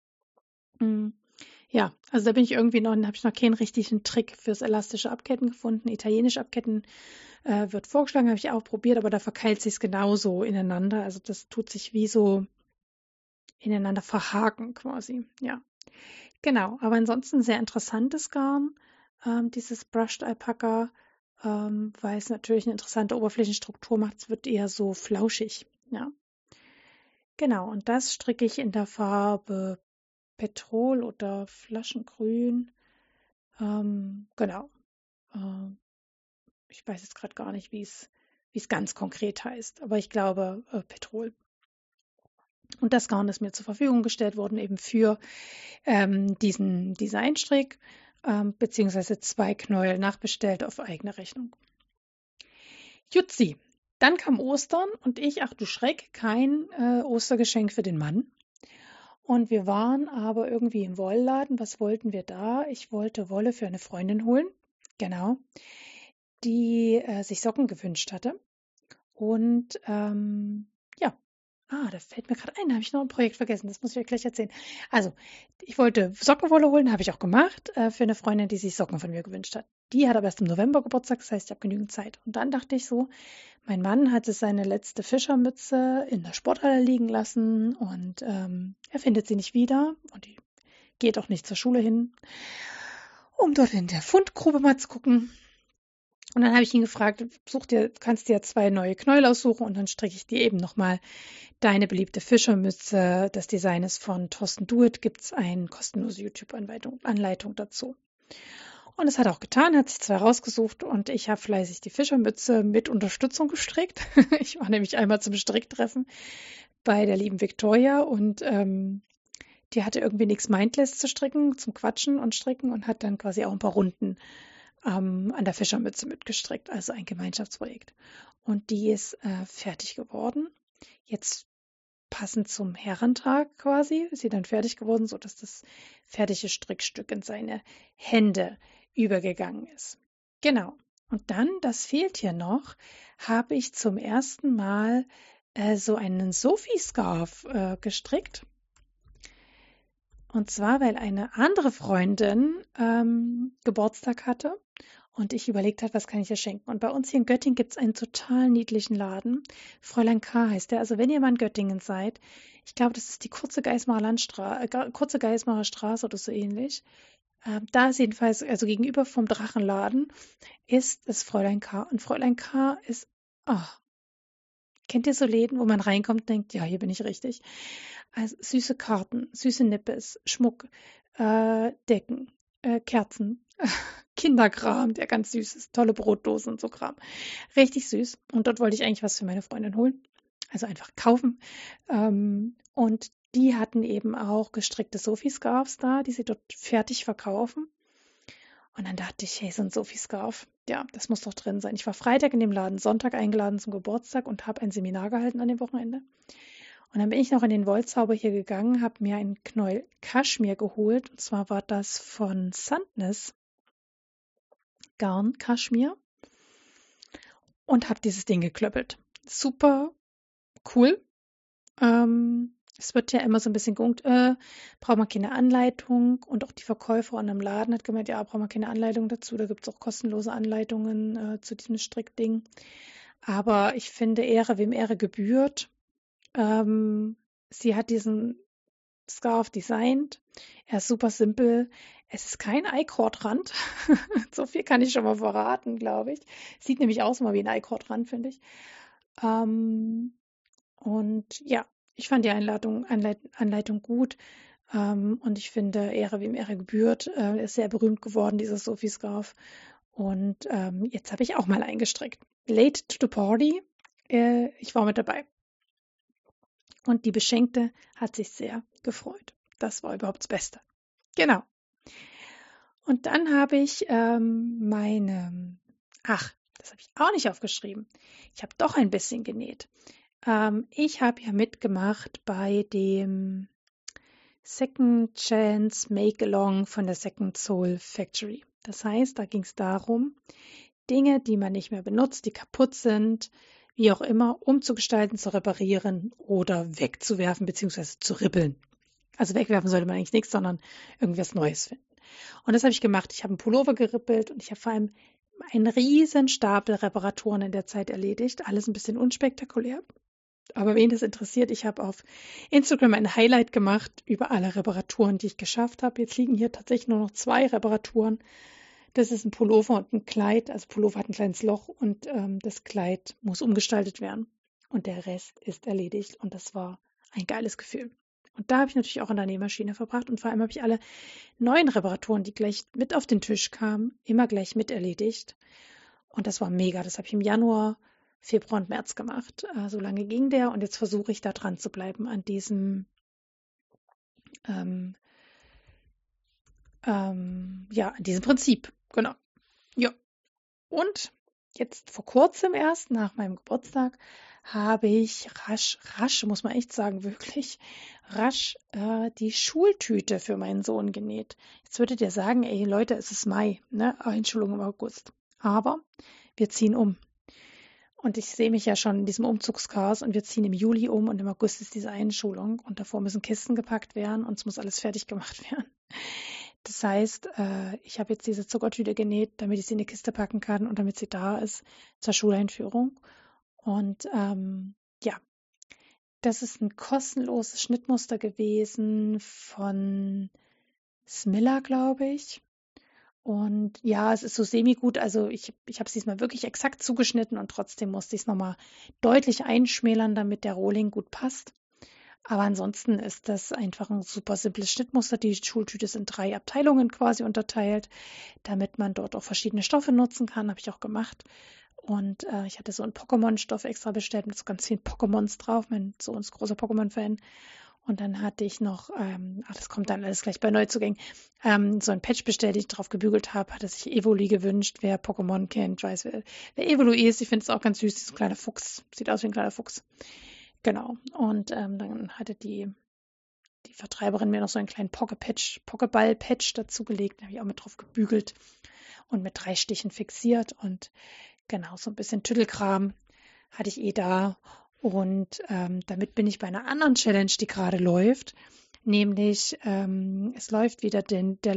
Speaker 1: Ja, also da bin ich irgendwie noch, habe ich noch keinen richtigen Trick fürs elastische Abketten gefunden. Italienisch Abketten wird vorgeschlagen, habe ich auch probiert, aber da verkeilt sich es genauso ineinander. Also das tut sich wie so ineinander verhaken quasi. Ja, genau. Aber ansonsten sehr interessantes Garn, dieses Brushed Alpaca, weil es natürlich eine interessante Oberflächenstruktur macht. Es wird eher so flauschig. Ja, genau. Und das stricke ich in der Farbe Petrol oder Flaschengrün. Genau. Ich weiß jetzt gerade gar nicht, wie es ganz konkret heißt, aber ich glaube Petrol. Und das Garn ist mir zur Verfügung gestellt worden, eben für diesen Designstrick, beziehungsweise 2 Knäuel nachbestellt auf eigene Rechnung. Jutzi. Dann kam Ostern und ach du Schreck, kein Ostergeschenk für den Mann. Und wir waren aber irgendwie im Wollladen. Was wollten wir da? Ich wollte Wolle für eine Freundin holen, genau, die sich Socken gewünscht hatte. Und ja, da fällt mir gerade ein, da habe ich noch ein Projekt vergessen, das muss ich euch gleich erzählen. Also, ich wollte Sockenwolle holen, habe ich auch gemacht, für eine Freundin, die sich Socken von mir gewünscht hat. Die hat aber erst im November Geburtstag, das heißt, ich habe genügend Zeit. Und dann dachte ich so, mein Mann hatte seine letzte Fischermütze in der Sporthalle liegen lassen und er findet sie nicht wieder und die geht auch nicht zur Schule hin, um dort in der Fundgrube mal zu gucken. Und dann habe ich ihn gefragt, kannst dir 2 neue Knäuel aussuchen und dann stricke ich dir eben nochmal deine beliebte Fischermütze. Das Design ist von Thorsten Duet, gibt es eine kostenlose YouTube-Anleitung dazu. Und das hat er auch getan, hat sich 2 rausgesucht und ich habe fleißig die Fischermütze mit Unterstützung gestrickt. Ich war nämlich einmal zum Stricktreffen bei der lieben Victoria und die hatte irgendwie nichts Mindless zu stricken, zum Quatschen und Stricken und hat dann quasi auch ein paar Runden an der Fischermütze mitgestrickt, also ein Gemeinschaftsprojekt. Und die ist fertig geworden. Jetzt passend zum Herrentag quasi ist sie dann fertig geworden, sodass das fertige Strickstück in seine Hände übergegangen ist. Genau. Und dann, das fehlt hier noch, habe ich zum ersten Mal so einen Sophie-Scarf gestrickt. Und zwar, weil eine andere Freundin Geburtstag hatte und ich überlegt habe, was kann ich ihr schenken. Und bei uns hier in Göttingen gibt es einen total niedlichen Laden. Fräulein K. heißt der. Also wenn ihr mal in Göttingen seid, ich glaube, das ist die kurze Geismarer Straße oder so ähnlich. Da ist jedenfalls, also gegenüber vom Drachenladen, ist das Fräulein K. Und Fräulein K. ist, kennt ihr so Läden, wo man reinkommt und denkt, ja, hier bin ich richtig. Also süße Karten, süße Nippes, Schmuck, Decken, Kerzen, Kinderkram, der ganz süß ist, tolle Brotdosen und so Kram. Richtig süß. Und dort wollte ich eigentlich was für meine Freundin holen. Also einfach kaufen. Und die hatten eben auch gestrickte Sophie-Scarves da, die sie dort fertig verkaufen. Und dann dachte ich, hey, so ein Sophie-Scarf, ja, das muss doch drin sein. Ich war Freitag in dem Laden, Sonntag eingeladen zum Geburtstag und habe ein Seminar gehalten an dem Wochenende. Und dann bin ich noch in den Wollzauber hier gegangen, habe mir einen Knäuel Kaschmir geholt. Und zwar war das von Sandnes Garn Kaschmir und habe dieses Ding geklöppelt. Super cool. Es wird ja immer so ein bisschen geguckt, braucht man keine Anleitung? Und auch die Verkäuferin im Laden hat gemeint, ja, braucht man keine Anleitung dazu. Da gibt es auch kostenlose Anleitungen zu diesem Strickding. Aber ich finde, Ehre wem Ehre gebührt. Sie hat diesen Scarf designt. Er ist super simpel. Es ist kein I-Cord-Rand. So viel kann ich schon mal verraten, glaube ich. Sieht nämlich aus mal wie ein I-Cord-Rand, finde ich. Und ja, ich fand die Anleitung gut. Und ich finde, Ehre wem Ehre gebührt. Ist sehr berühmt geworden, dieser Sophie Scarf. Und jetzt habe ich auch mal eingestrickt. Late to the party. Ich war mit dabei. Und die Beschenkte hat sich sehr gefreut. Das war überhaupt das Beste. Genau. Und dann habe ich das habe ich auch nicht aufgeschrieben. Ich habe doch ein bisschen genäht. Ich habe ja mitgemacht bei dem Second Chance Make-Along von der Second Soul Factory. Das heißt, da ging es darum, Dinge, die man nicht mehr benutzt, die kaputt sind, wie auch immer, umzugestalten, zu reparieren oder wegzuwerfen bzw. zu ribbeln. Also wegwerfen sollte man eigentlich nichts, sondern irgendwas Neues finden. Und das habe ich gemacht. Ich habe einen Pullover gerippelt und ich habe vor allem einen riesen Stapel Reparaturen in der Zeit erledigt. Alles ein bisschen unspektakulär. Aber wen das interessiert, ich habe auf Instagram ein Highlight gemacht über alle Reparaturen, die ich geschafft habe. Jetzt liegen hier tatsächlich nur noch 2 Reparaturen. Das ist ein Pullover und ein Kleid. Also Pullover hat ein kleines Loch und das Kleid muss umgestaltet werden. Und der Rest ist erledigt und das war ein geiles Gefühl. Und da habe ich natürlich auch an der Nähmaschine verbracht und vor allem habe ich alle neuen Reparaturen, die gleich mit auf den Tisch kamen, immer gleich mit erledigt. Und das war mega. Das habe ich im Januar, Februar und März gemacht. So lange ging der und jetzt versuche ich da dran zu bleiben an diesem an diesem Prinzip. Genau. Ja. Und jetzt vor kurzem erst, nach meinem Geburtstag, habe ich rasch, muss man echt sagen, wirklich rasch die Schultüte für meinen Sohn genäht. Jetzt würdet ihr sagen, ey Leute, es ist Mai, ne? Einschulung im August. Aber wir ziehen um. Und ich sehe mich ja schon in diesem Umzugschaos und wir ziehen im Juli um und im August ist diese Einschulung und davor müssen Kisten gepackt werden und es muss alles fertig gemacht werden. Das heißt, ich habe jetzt diese Zuckertüte genäht, damit ich sie in eine Kiste packen kann und damit sie da ist zur Schuleinführung. Und ja, das ist ein kostenloses Schnittmuster gewesen von Smilla, glaube ich. Und ja, es ist so semi-gut. Also ich habe es diesmal wirklich exakt zugeschnitten und trotzdem musste ich es nochmal deutlich einschmälern, damit der Rohling gut passt. Aber ansonsten ist das einfach ein super simples Schnittmuster. Die Schultüte ist in 3 Abteilungen quasi unterteilt, damit man dort auch verschiedene Stoffe nutzen kann. Habe ich auch gemacht. Und ich hatte so einen Pokémon-Stoff extra bestellt mit so ganz vielen Pokémons drauf. Mein Sohn ist großer Pokémon-Fan. Und dann hatte ich noch, das kommt dann alles gleich bei Neuzugängen, so ein Patch bestellt, den ich drauf gebügelt habe, hatte sich Evoli gewünscht. Wer Pokémon kennt, weiß, wer Evoli ist. Ich finde es auch ganz süß, dieses kleine Fuchs. Sieht aus wie ein kleiner Fuchs. Genau. Und dann hatte die Vertreiberin mir noch so einen kleinen Pokéball-Patch dazugelegt. Den habe ich auch mit drauf gebügelt und mit 3 Stichen fixiert. Und genau, so ein bisschen Tüddelkram hatte ich da. Und damit bin ich bei einer anderen Challenge, die gerade läuft. Nämlich, es läuft wieder der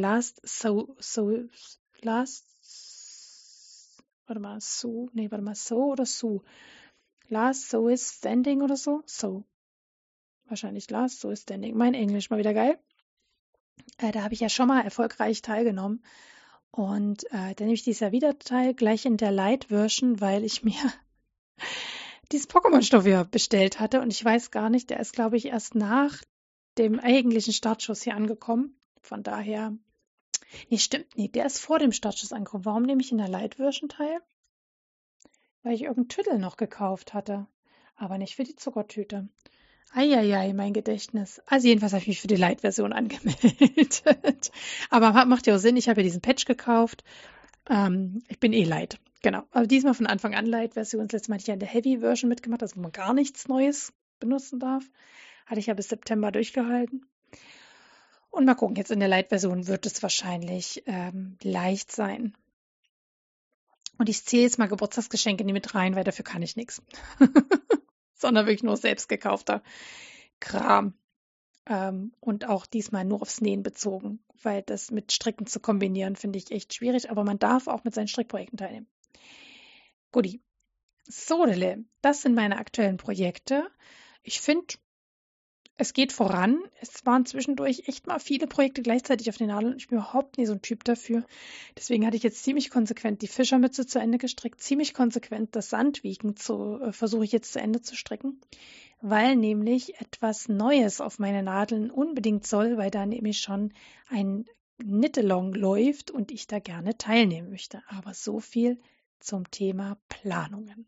Speaker 1: So oder Sue. Last So is Standing oder so? So. Wahrscheinlich Last So is Standing. Mein Englisch mal wieder geil. Da habe ich ja schon mal erfolgreich teilgenommen. Und da nehme ich dieses Jahr wieder teil, gleich in der Light-Version, weil ich mir diesen Pokémon-Stoff ja bestellt hatte. Und ich weiß gar nicht, der ist, glaube ich, erst nach dem eigentlichen Startschuss hier angekommen. Von daher, nee, stimmt, nee, der ist vor dem Startschuss angekommen. Warum nehme ich in der Light-Version teil? Weil ich irgendeinen Tüdel noch gekauft hatte. Aber nicht für die Zuckertüte. Eieiei, mein Gedächtnis. Also jedenfalls habe ich mich für die Light-Version angemeldet. Aber macht ja auch Sinn, ich habe ja diesen Patch gekauft. Ich bin eh Light, genau. Aber diesmal von Anfang an Light-Version. Das letzte Mal hatte ich ja in der Heavy-Version mitgemacht, also wo man gar nichts Neues benutzen darf. Hatte ich ja bis September durchgehalten. Und mal gucken, jetzt in der Light-Version wird es wahrscheinlich leicht sein. Und ich zähle jetzt mal Geburtstagsgeschenke nie mit rein, weil dafür kann ich nichts. Sondern wirklich nur selbst gekaufter Kram. Und auch diesmal nur aufs Nähen bezogen, weil das mit Stricken zu kombinieren, finde ich echt schwierig, aber man darf auch mit seinen Strickprojekten teilnehmen. Guti. Sodele, das sind meine aktuellen Projekte. Ich finde, es geht voran. Es waren zwischendurch echt mal viele Projekte gleichzeitig auf den Nadeln. Ich bin überhaupt nie so ein Typ dafür. Deswegen hatte ich jetzt ziemlich konsequent die Fischermütze zu Ende gestrickt, ziemlich konsequent das Sandwiegen versuche ich jetzt zu Ende zu stricken, weil nämlich etwas Neues auf meine Nadeln unbedingt soll, weil da nämlich schon ein Knit-Along läuft und ich da gerne teilnehmen möchte. Aber so viel zum Thema Planungen.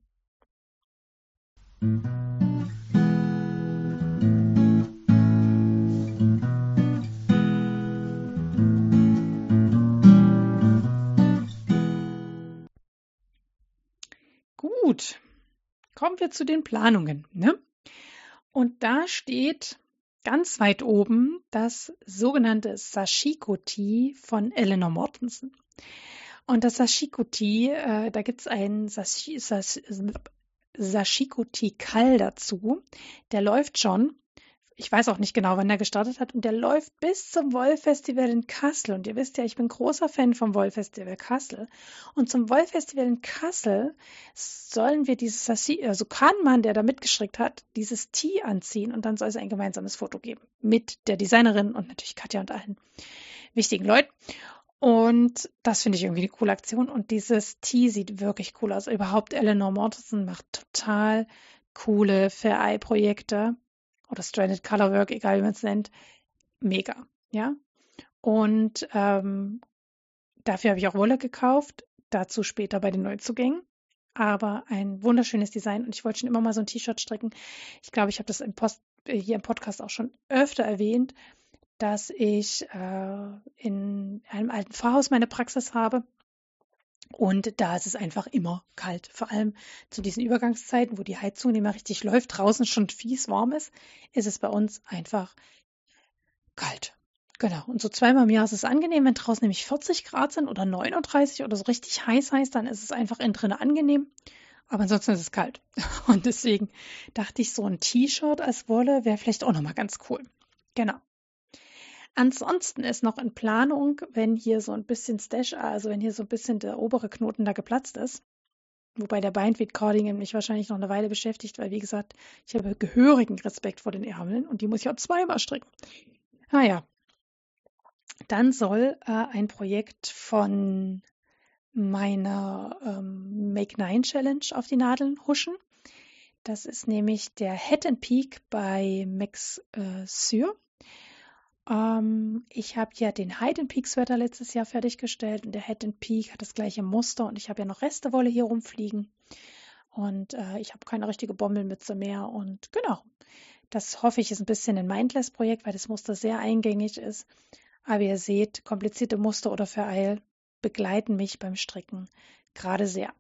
Speaker 1: Gut, kommen wir zu den Planungen, ne? Und da steht ganz weit oben das sogenannte Sashiko-Tea von Eleanor Mortensen. Und das Sashiko-Tea, da gibt es einen Sashiko-Tea Kall dazu. Der läuft schon. Ich weiß auch nicht genau, wann der gestartet hat. Und der läuft bis zum Wollfestival in Kassel. Und ihr wisst ja, ich bin großer Fan vom Wollfestival Kassel. Und zum Wollfestival in Kassel sollen wir kann man, der da mitgestrickt hat, dieses Tee anziehen. Und dann soll es ein gemeinsames Foto geben. Mit der Designerin und natürlich Katja und allen wichtigen Leuten. Und das finde ich irgendwie eine coole Aktion. Und dieses Tee sieht wirklich cool aus. Überhaupt Eleanor Mortensen macht total coole Fair Eye Projekte oder Stranded Colorwork, egal wie man es nennt. Mega, ja. Und dafür habe ich auch Wolle gekauft. Dazu später bei den Neuzugängen. Aber ein wunderschönes Design. Und ich wollte schon immer mal so ein T-Shirt stricken. Ich glaube, ich habe das hier im Podcast auch schon öfter erwähnt, dass ich in einem alten Pfarrhaus meine Praxis habe. Und da ist es einfach immer kalt. Vor allem zu diesen Übergangszeiten, wo die Heizung nicht mehr richtig läuft, draußen schon fies warm ist es bei uns einfach kalt. Genau. Und so zweimal im Jahr ist es angenehm, wenn draußen nämlich 40 Grad sind oder 39 oder so richtig heiß, dann ist es einfach innen drin angenehm. Aber ansonsten ist es kalt. Und deswegen dachte ich, so ein T-Shirt als Wolle wäre vielleicht auch nochmal ganz cool. Genau. Ansonsten ist noch in Planung, wenn hier so ein bisschen Stash, also wenn hier so ein bisschen der obere Knoten da geplatzt ist, wobei der Bindweed Cardigan mich wahrscheinlich noch eine Weile beschäftigt, weil wie gesagt, ich habe gehörigen Respekt vor den Ärmeln und die muss ich auch zweimal stricken. Naja, dann soll ein Projekt von meiner Make 9 Challenge auf die Nadeln huschen. Das ist nämlich der Head and Peak bei Max Sur. Ich habe ja den Hide and Peak Sweater letztes Jahr fertiggestellt und der Head and Peak hat das gleiche Muster und ich habe ja noch Restewolle hier rumfliegen und ich habe keine richtige Bommelmütze mehr und genau, das hoffe ich ist ein bisschen ein Mindless-Projekt, weil das Muster sehr eingängig ist. Aber ihr seht, komplizierte Muster oder Vereil begleiten mich beim Stricken gerade sehr.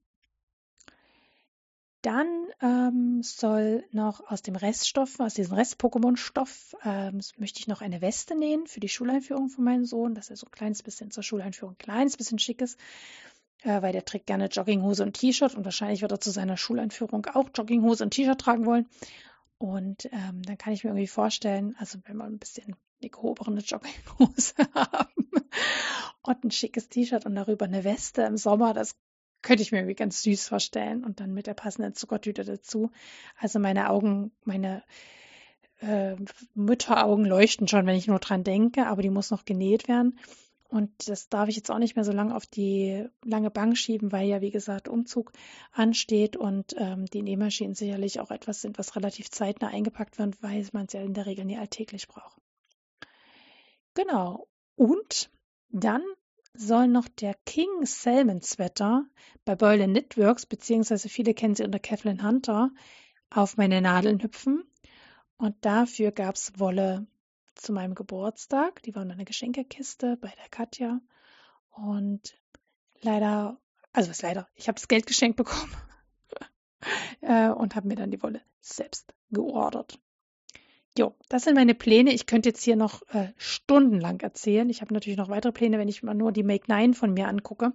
Speaker 1: Dann soll noch aus dem Reststoff, aus diesem Rest-Pokémon-Stoff, möchte ich noch eine Weste nähen für die Schuleinführung von meinem Sohn, dass er so ein kleines bisschen zur Schuleinführung, ein kleines bisschen schick ist, weil der trägt gerne Jogginghose und T-Shirt und wahrscheinlich wird er zu seiner Schuleinführung auch Jogginghose und T-Shirt tragen wollen. Und dann kann ich mir irgendwie vorstellen, also wenn wir ein bisschen eine gehobene Jogginghose haben und ein schickes T-Shirt und darüber eine Weste im Sommer, das könnte ich mir irgendwie ganz süß vorstellen und dann mit der passenden Zuckertüte dazu. Also meine Augen, meine Mütteraugen leuchten schon, wenn ich nur dran denke, aber die muss noch genäht werden. Und das darf ich jetzt auch nicht mehr so lange auf die lange Bank schieben, weil ja, wie gesagt, Umzug ansteht und die Nähmaschinen sicherlich auch etwas sind, was relativ zeitnah eingepackt wird, weil man es ja in der Regel nie alltäglich braucht. Genau. Und dann soll noch der King Salmon Sweater bei Boyle Knitworks, beziehungsweise viele kennen sie unter Kathleen Hunter, auf meine Nadeln hüpfen. Und dafür gab es Wolle zu meinem Geburtstag. Die war in einer Geschenkekiste bei der Katja. Und leider, also was leider, ich habe das Geld geschenkt bekommen und habe mir dann die Wolle selbst geordert. Jo, das sind meine Pläne. Ich könnte jetzt hier noch stundenlang erzählen. Ich habe natürlich noch weitere Pläne, wenn ich mal nur die Make 9 von mir angucke.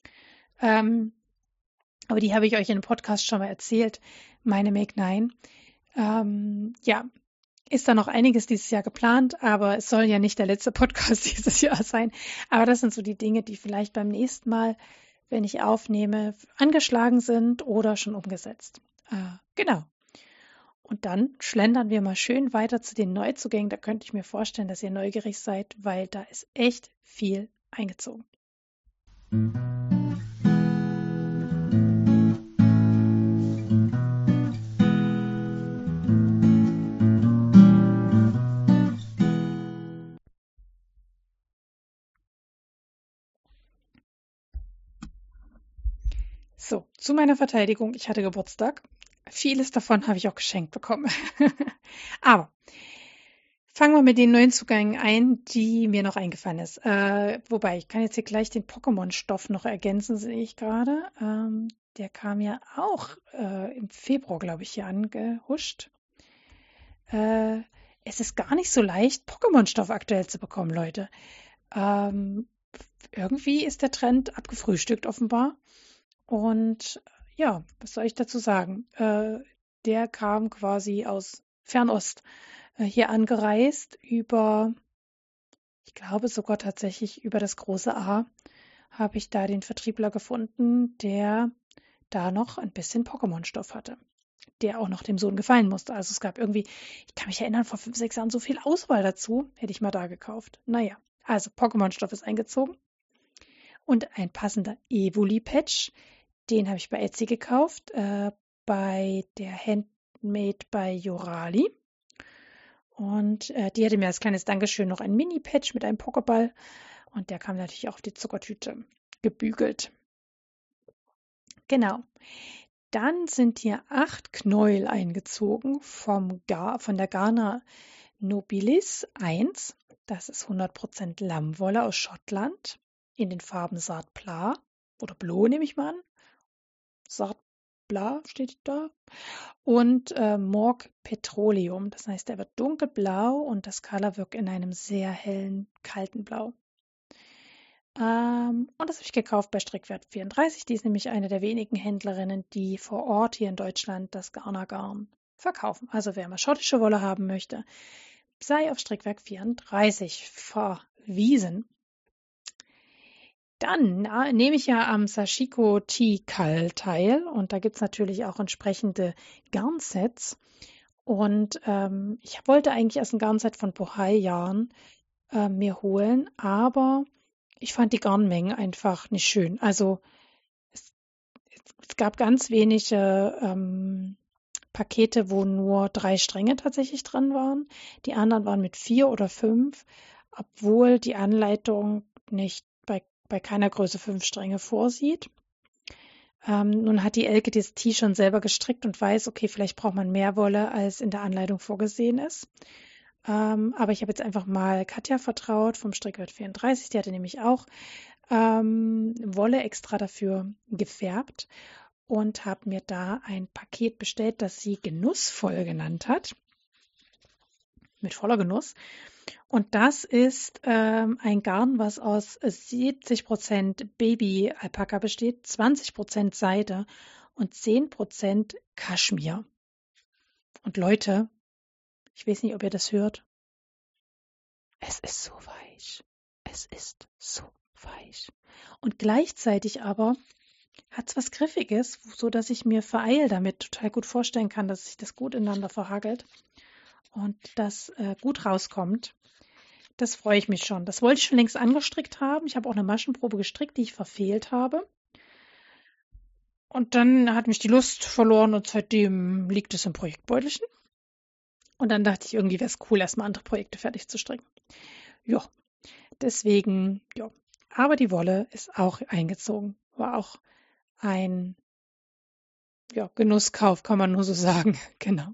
Speaker 1: Aber die habe ich euch in dem Podcast schon mal erzählt, meine Make 9. Ja, ist da noch einiges dieses Jahr geplant, aber es soll ja nicht der letzte Podcast dieses Jahr sein. Aber das sind so die Dinge, die vielleicht beim nächsten Mal, wenn ich aufnehme, angeschlagen sind oder schon umgesetzt. Genau. Und dann schlendern wir mal schön weiter zu den Neuzugängen. Da könnte ich mir vorstellen, dass ihr neugierig seid, weil da ist echt viel eingezogen. So, zu meiner Verteidigung, ich hatte Geburtstag. Vieles davon habe ich auch geschenkt bekommen. Aber fangen wir mit den neuen Zugängen ein, die mir noch eingefallen ist. Wobei, ich kann jetzt hier gleich den Pokémon-Stoff noch ergänzen, sehe ich gerade. Der kam ja auch im Februar, glaube ich, hier angehuscht. Es ist gar nicht so leicht, Pokémon-Stoff aktuell zu bekommen, Leute. Irgendwie ist der Trend abgefrühstückt offenbar. Und ja, was soll ich dazu sagen? Der kam quasi aus Fernost hier angereist über, ich glaube sogar tatsächlich über das große A, habe ich da den Vertriebler gefunden, der da noch ein bisschen Pokémon-Stoff hatte, der auch noch dem Sohn gefallen musste. Also es gab irgendwie, ich kann mich erinnern, vor 5, 6 Jahren so viel Auswahl dazu, hätte ich mal da gekauft. Naja, also Pokémon-Stoff ist eingezogen und ein passender Evoli-Patch, den habe ich bei Etsy gekauft, bei der Handmade bei Jorali. Und die hatte mir als kleines Dankeschön noch ein Mini-Patch mit einem Pokéball. Und der kam natürlich auch auf die Zuckertüte gebügelt. Genau. Dann sind hier 8 Knäuel eingezogen von der Ghana Nobilis 1. Das ist 100% Lammwolle aus Schottland in den Farben Saat Pla. oder blau nehme ich mal an. Saatblau steht da. Und Morg Petroleum. Das heißt, er wird dunkelblau und das Color wirkt in einem sehr hellen, kalten Blau. Und das habe ich gekauft bei Strickwert 34. Die ist nämlich eine der wenigen Händlerinnen, die vor Ort hier in Deutschland das Garner Garn verkaufen. Also wer mal schottische Wolle haben möchte, sei auf Strickwerk 34 verwiesen. Dann nehme ich ja am Sashiko Tikal teil und da gibt es natürlich auch entsprechende Garnsets. Und ich wollte eigentlich erst ein Garnset von Bohai Yarn mir holen, aber ich fand die Garnmengen einfach nicht schön. Also es, es gab ganz wenige Pakete, wo nur 3 Stränge tatsächlich drin waren. Die anderen waren mit 4 oder 5, obwohl die Anleitung nicht bei keiner Größe 5 Stränge vorsieht. Nun hat die Elke das Tee schon selber gestrickt und weiß, okay, vielleicht braucht man mehr Wolle, als in der Anleitung vorgesehen ist. Aber ich habe jetzt einfach mal Katja vertraut vom Strickwert 34. Die hatte nämlich auch Wolle extra dafür gefärbt und habe mir da ein Paket bestellt, das sie genussvoll genannt hat. Mit voller Genuss. Und das ist ein Garn, was aus 70% Baby-Alpaka besteht, 20% Seide und 10% Kaschmir. Und Leute, ich weiß nicht, ob ihr das hört. Es ist so weich. Es ist so weich. Und gleichzeitig aber hat es was Griffiges, so dass ich mir für Eil damit total gut vorstellen kann, dass sich das gut ineinander verhagelt und das gut rauskommt. Das freue ich mich schon. Das wollte ich schon längst angestrickt haben. Ich habe auch eine Maschenprobe gestrickt, die ich verfehlt habe. Und dann hat mich die Lust verloren und seitdem liegt es im Projektbeutelchen. Und dann dachte ich, irgendwie wäre es cool, erstmal andere Projekte fertig zu stricken. Ja, deswegen, ja. Aber die Wolle ist auch eingezogen. War auch ein Genusskauf, kann man nur so sagen. Genau.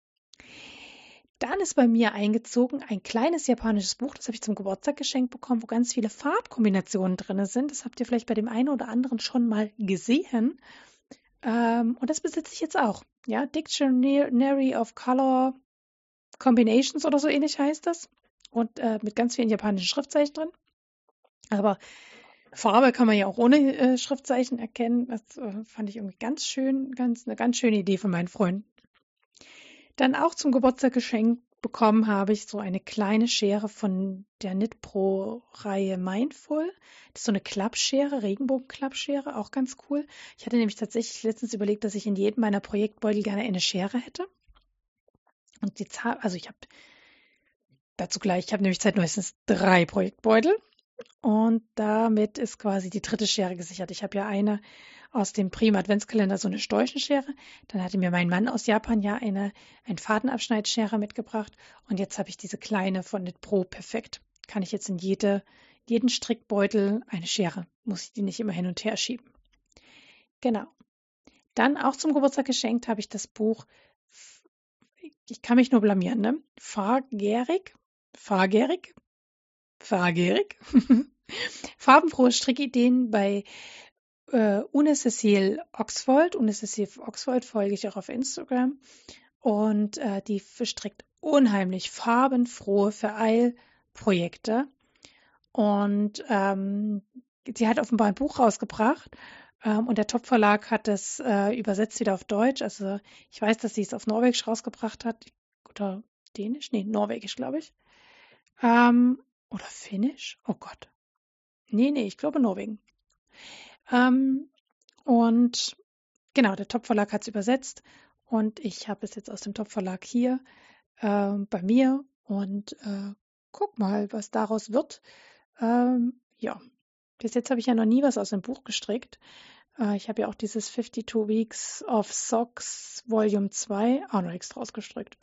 Speaker 1: Dann ist bei mir eingezogen ein kleines japanisches Buch, das habe ich zum Geburtstag geschenkt bekommen, wo ganz viele Farbkombinationen drin sind. Das habt ihr vielleicht bei dem einen oder anderen schon mal gesehen. Und das besitze ich jetzt auch. Ja, Dictionary of Color Combinations oder so ähnlich heißt das. Und mit ganz vielen japanischen Schriftzeichen drin. Aber Farbe kann man ja auch ohne Schriftzeichen erkennen. Das fand ich irgendwie ganz schön, eine ganz schöne Idee von meinen Freunden. Dann auch zum Geburtstag geschenkt bekommen habe ich so eine kleine Schere von der Knit Pro Reihe Mindful. Das ist so eine Klappschere, Regenbogen-Klappschere, auch ganz cool. Ich hatte nämlich tatsächlich letztens überlegt, dass ich in jedem meiner Projektbeutel gerne eine Schere hätte. Und jetzt also ich habe dazu gleich, ich habe nämlich seit neuestens 3 Projektbeutel. Und damit ist quasi die 3. Schere gesichert. Ich habe ja eine aus dem Prima Adventskalender, so eine Storchenschere. Dann hatte mir mein Mann aus Japan ja ein Fadenabschneidschere mitgebracht. Und jetzt habe ich diese kleine von Knit Pro. Perfekt. Kann ich jetzt in jeden Strickbeutel eine Schere. Muss ich die nicht immer hin und her schieben. Genau. Dann auch zum Geburtstag geschenkt habe ich das Buch, ich kann mich nur blamieren, ne? Fargerig. Farbenfrohe Strickideen bei Une-Cecile Oxfold. Une-Cecile Oxfold folge ich auch auf Instagram. Und die verstrickt unheimlich farbenfrohe Vereilprojekte. Und sie hat offenbar ein Buch rausgebracht. Und der Top-Verlag hat es übersetzt wieder auf Deutsch. Also ich weiß, dass sie es auf Norwegisch rausgebracht hat. Oder Dänisch? Nee, Norwegisch, glaube ich. Oder Finnisch? Oh Gott. Nee, ich glaube Norwegen. Und genau, der Top-Verlag hat es übersetzt und ich habe es jetzt aus dem Top-Verlag hier bei mir und guck mal, was daraus wird. Ja, bis jetzt habe ich ja noch nie was aus dem Buch gestrickt. Ich habe ja auch dieses 52 Weeks of Socks Volume 2 auch noch nichts draus gestrickt.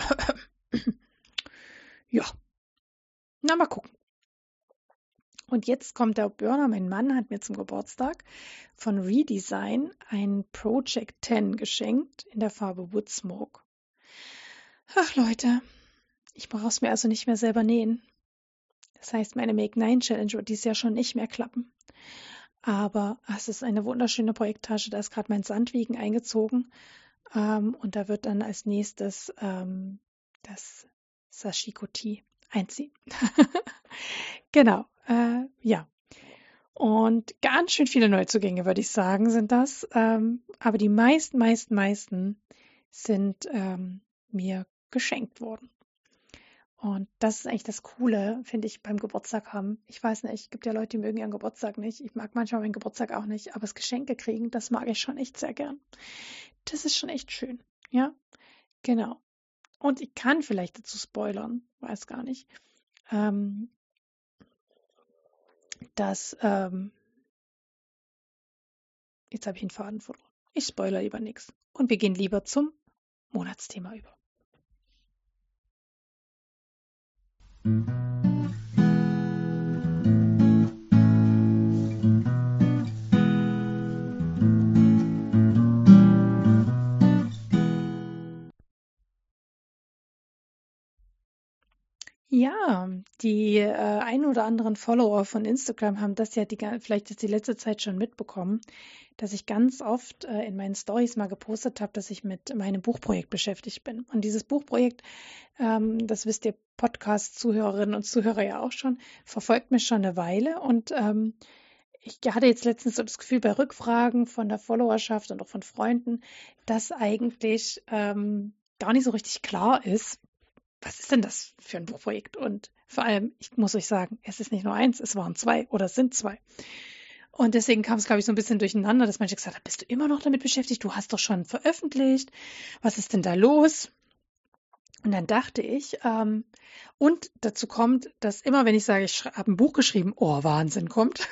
Speaker 1: Ja, na mal gucken. Und jetzt kommt der Burner. Mein Mann hat mir zum Geburtstag von Redesign ein Project 10 geschenkt in der Farbe Woodsmoke. Ach Leute, ich brauche mir also nicht mehr selber nähen. Das heißt, meine Make 9 Challenge wird dieses Jahr schon nicht mehr klappen. Aber es ist eine wunderschöne Projekttasche. Da ist gerade mein Sandwiegen eingezogen. Und da wird dann als nächstes das Sashikoti einziehen. Genau, ja. Und ganz schön viele Neuzugänge, würde ich sagen, sind das. Aber die meisten sind mir geschenkt worden. Und das ist eigentlich das Coole, finde ich, beim Geburtstag haben. Ich weiß nicht, es gibt ja Leute, die mögen ihren Geburtstag nicht. Ich mag manchmal meinen Geburtstag auch nicht, aber das Geschenke kriegen, das mag ich schon echt sehr gern. Das ist schon echt schön. Ja, genau. Und ich kann vielleicht dazu spoilern, weiß gar nicht, ähm, dass, jetzt habe ich den Faden verloren. Ich spoilere lieber nichts. Und wir gehen lieber zum Monatsthema über. Ja, die ein oder anderen Follower von Instagram haben das ja vielleicht jetzt die letzte Zeit schon mitbekommen, dass ich ganz oft in meinen Stories mal gepostet habe, dass ich mit meinem Buchprojekt beschäftigt bin. Und dieses Buchprojekt, das wisst ihr Podcast-Zuhörerinnen und Zuhörer ja auch schon, verfolgt mich schon eine Weile. Und ich hatte jetzt letztens so das Gefühl bei Rückfragen von der Followerschaft und auch von Freunden, dass eigentlich gar nicht so richtig klar ist, was ist denn das für ein Buchprojekt? Und vor allem, ich muss euch sagen, es ist nicht nur eins, es waren zwei oder es sind zwei. Und deswegen kam es, glaube ich, so ein bisschen durcheinander, dass manche gesagt haben, bist du immer noch damit beschäftigt? Du hast doch schon veröffentlicht. Was ist denn da los? Und dann dachte ich, und dazu kommt, dass immer, wenn ich sage, ich habe ein Buch geschrieben, oh, Wahnsinn kommt.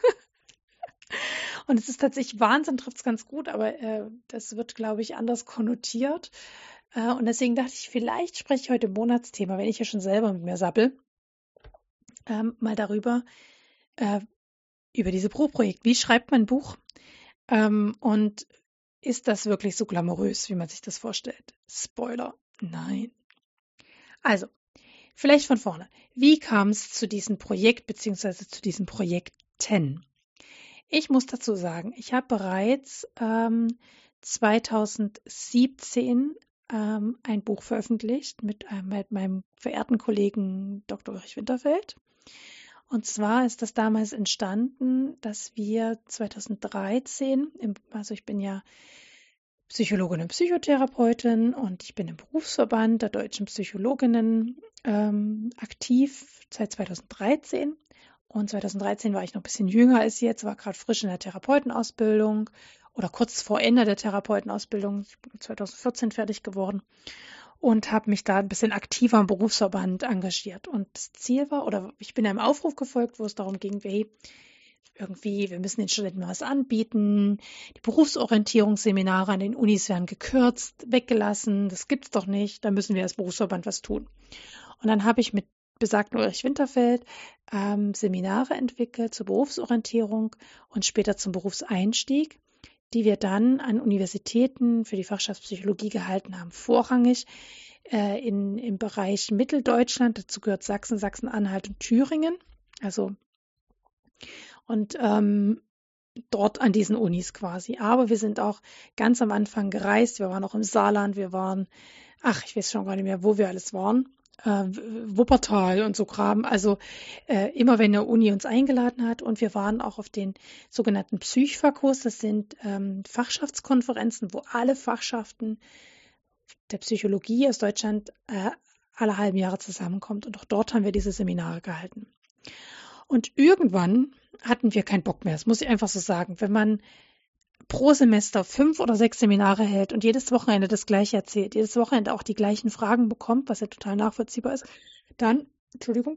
Speaker 1: Und es ist tatsächlich Wahnsinn, trifft es ganz gut, aber das wird, glaube ich, anders konnotiert. Und deswegen dachte ich, vielleicht spreche ich heute im Monatsthema, wenn ich ja schon selber mit mir sabbel, mal darüber, äh, über diese Buchprojekt. Wie schreibt man ein Buch? Und ist das wirklich so glamourös, wie man sich das vorstellt? Spoiler, nein. Also, vielleicht von vorne. Wie kam es zu diesem Projekt beziehungsweise zu diesen Projekten? Ich muss dazu sagen, ich habe bereits 2017 ein Buch veröffentlicht mit meinem verehrten Kollegen Dr. Ulrich Winterfeld. Und zwar ist das damals entstanden, dass wir 2013, also ich bin ja Psychologin und Psychotherapeutin und ich bin im Berufsverband der deutschen Psychologinnen aktiv seit 2013. Und 2013 war ich noch ein bisschen jünger als jetzt, war gerade frisch in der Therapeutenausbildung oder kurz vor Ende der Therapeutenausbildung. Ich bin 2014 fertig geworden und habe mich da ein bisschen aktiver im Berufsverband engagiert. Und das Ziel war, oder ich bin einem Aufruf gefolgt, wo es darum ging, hey, irgendwie, wir müssen den Studenten was anbieten. Die Berufsorientierungsseminare an den Unis werden gekürzt, weggelassen. Das gibt's doch nicht. Da müssen wir als Berufsverband was tun. Und dann habe ich mit besagten Ulrich Winterfeld Seminare entwickelt zur Berufsorientierung und später zum Berufseinstieg, die wir dann an Universitäten für die Fachschaft Psychologie gehalten haben. Vorrangig im Bereich Mitteldeutschland. Dazu gehört Sachsen, Sachsen-Anhalt und Thüringen. Also und dort an diesen Unis quasi. Aber wir sind auch ganz am Anfang gereist. Wir waren auch im Saarland, wir waren, ach, ich weiß schon gar nicht mehr, wo wir alles waren. Wuppertal und so Kram. Also immer wenn eine Uni uns eingeladen hat und wir waren auch auf den sogenannten Psychfakos, das sind Fachschaftskonferenzen, wo alle Fachschaften der Psychologie aus Deutschland alle halben Jahre zusammenkommt und auch dort haben wir diese Seminare gehalten. Und irgendwann hatten wir keinen Bock mehr, das muss ich einfach so sagen. Wenn man pro Semester 5 oder 6 Seminare hält und jedes Wochenende das Gleiche erzählt, jedes Wochenende auch die gleichen Fragen bekommt, was ja total nachvollziehbar ist, dann, Entschuldigung,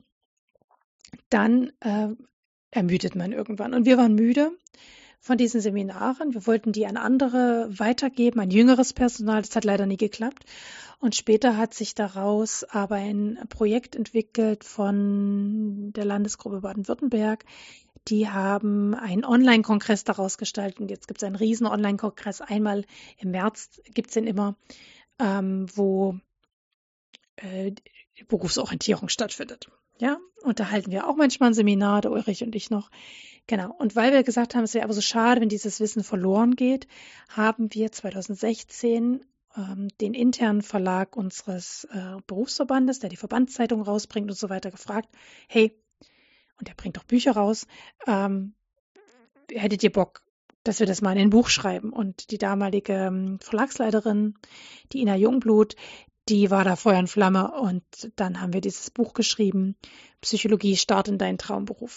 Speaker 1: dann ermüdet man irgendwann. Und wir waren müde von diesen Seminaren. Wir wollten die an andere weitergeben, an jüngeres Personal. Das hat leider nie geklappt. Und später hat sich daraus aber ein Projekt entwickelt von der Landesgruppe Baden-Württemberg. Die haben einen Online-Kongress daraus gestaltet. Und jetzt gibt es einen riesen Online-Kongress. Einmal im März gibt es den immer, wo die Berufsorientierung stattfindet. Ja, und da halten wir auch manchmal ein Seminar, der Ulrich und ich noch. Genau. Und weil wir gesagt haben, es wäre aber so schade, wenn dieses Wissen verloren geht, haben wir 2016 den internen Verlag unseres Berufsverbandes, der die Verbandszeitung rausbringt und so weiter, gefragt, hey, und der bringt auch Bücher raus, ähm, hättet ihr Bock, dass wir das mal in ein Buch schreiben? Und die damalige Verlagsleiterin, die Ina Jungblut, die war da Feuer und Flamme und dann haben wir dieses Buch geschrieben, Psychologie, Start in deinen Traumberuf.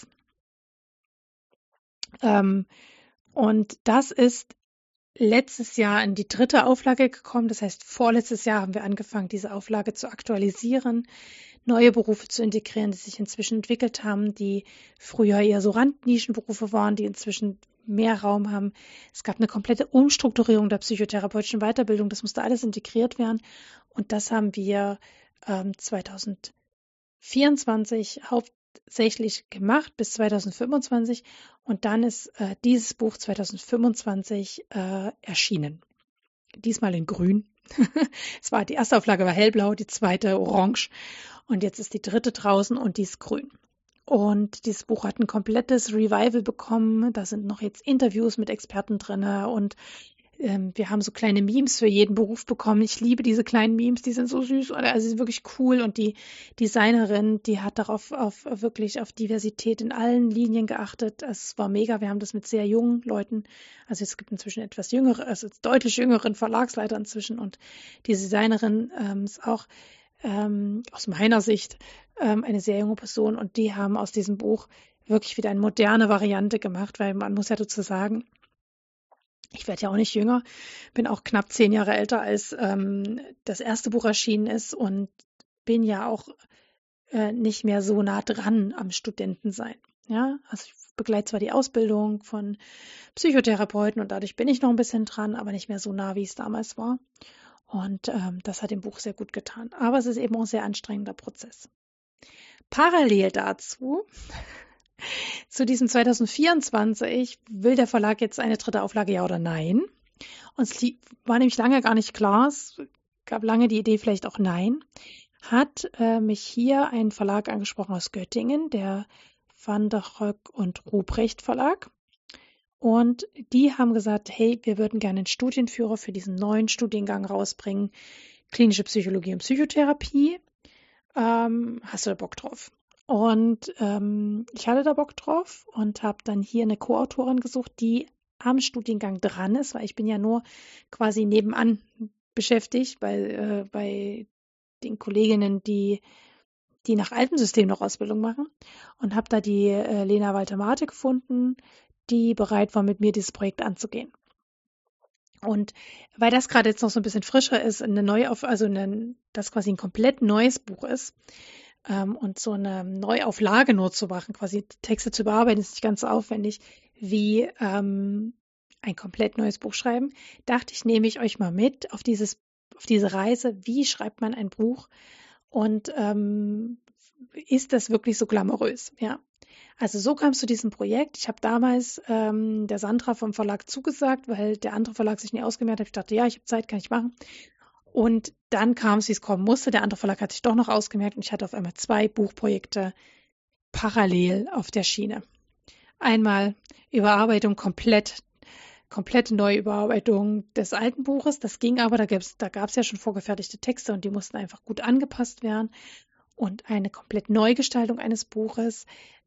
Speaker 1: Ähm, und das ist letztes Jahr in die 3. Auflage gekommen. Das heißt, vorletztes Jahr haben wir angefangen, diese Auflage zu aktualisieren, neue Berufe zu integrieren, die sich inzwischen entwickelt haben, die früher eher so Randnischenberufe waren, die inzwischen mehr Raum haben. Es gab eine komplette Umstrukturierung der psychotherapeutischen Weiterbildung. Das musste alles integriert werden. Und das haben wir 2024 hauptsächlich gemacht bis 2025. Und dann ist dieses Buch 2025 erschienen. Diesmal in grün. Die erste Auflage war hellblau, die zweite orange. Und jetzt ist die 3. draußen und die ist grün. Und dieses Buch hat ein komplettes Revival bekommen. Da sind noch jetzt Interviews mit Experten drin und wir haben so kleine Memes für jeden Beruf bekommen. Ich liebe diese kleinen Memes, die sind so süß, also sie sind wirklich cool. Und die Designerin, die hat darauf wirklich auf Diversität in allen Linien geachtet. Es war mega. Wir haben das mit sehr jungen Leuten, also es gibt inzwischen etwas jüngere, also deutlich jüngeren Verlagsleiter inzwischen. Und die Designerin ist auch aus meiner Sicht eine sehr junge Person. Und die haben aus diesem Buch wirklich wieder eine moderne Variante gemacht, weil man muss ja dazu sagen, ich werde ja auch nicht jünger, bin auch knapp 10 Jahre älter, als das erste Buch erschienen ist und bin ja auch nicht mehr so nah dran am Studentensein. Ja, also ich begleite zwar die Ausbildung von Psychotherapeuten und dadurch bin ich noch ein bisschen dran, aber nicht mehr so nah, wie es damals war. Und das hat dem Buch sehr gut getan. Aber es ist eben auch ein sehr anstrengender Prozess. Parallel dazu, zu diesem 2024, will der Verlag jetzt eine 3. Auflage, ja oder nein? Und es war nämlich lange gar nicht klar. Es gab lange die Idee, vielleicht auch nein. Hat mich hier ein Verlag angesprochen aus Göttingen, der Van der Röck und Ruprecht Verlag. Und die haben gesagt, hey, wir würden gerne einen Studienführer für diesen neuen Studiengang rausbringen, klinische Psychologie und Psychotherapie. Hast du da Bock drauf? Und ich hatte da Bock drauf und habe dann hier eine Co-Autorin gesucht, die am Studiengang dran ist, weil ich bin ja nur quasi nebenan beschäftigt bei den Kolleginnen, die nach altem System noch Ausbildung machen und habe da die Lena Walter-Mate gefunden, die bereit war, mit mir dieses Projekt anzugehen. Und weil das gerade jetzt noch so ein bisschen frischer ist, das quasi ein komplett neues Buch ist, und so eine Neuauflage nur zu machen, quasi Texte zu bearbeiten, ist nicht ganz so aufwendig wie ein komplett neues Buch schreiben, dachte ich, nehme ich euch mal mit auf diese Reise, wie schreibt man ein Buch und ist das wirklich so glamourös? Ja. Also so kam es zu diesem Projekt. Ich habe damals der Sandra vom Verlag zugesagt, weil der andere Verlag sich nie ausgemerkt hat. Ich dachte, ja, ich habe Zeit, kann ich machen. Und dann kam es, wie es kommen musste. Der andere Verlag hat sich doch noch ausgemerkt und ich hatte auf einmal 2 Buchprojekte parallel auf der Schiene. Einmal Überarbeitung, komplette Neuüberarbeitung des alten Buches. Das ging aber, da gab es ja schon vorgefertigte Texte und die mussten einfach gut angepasst werden. Und eine komplett Neugestaltung eines Buches,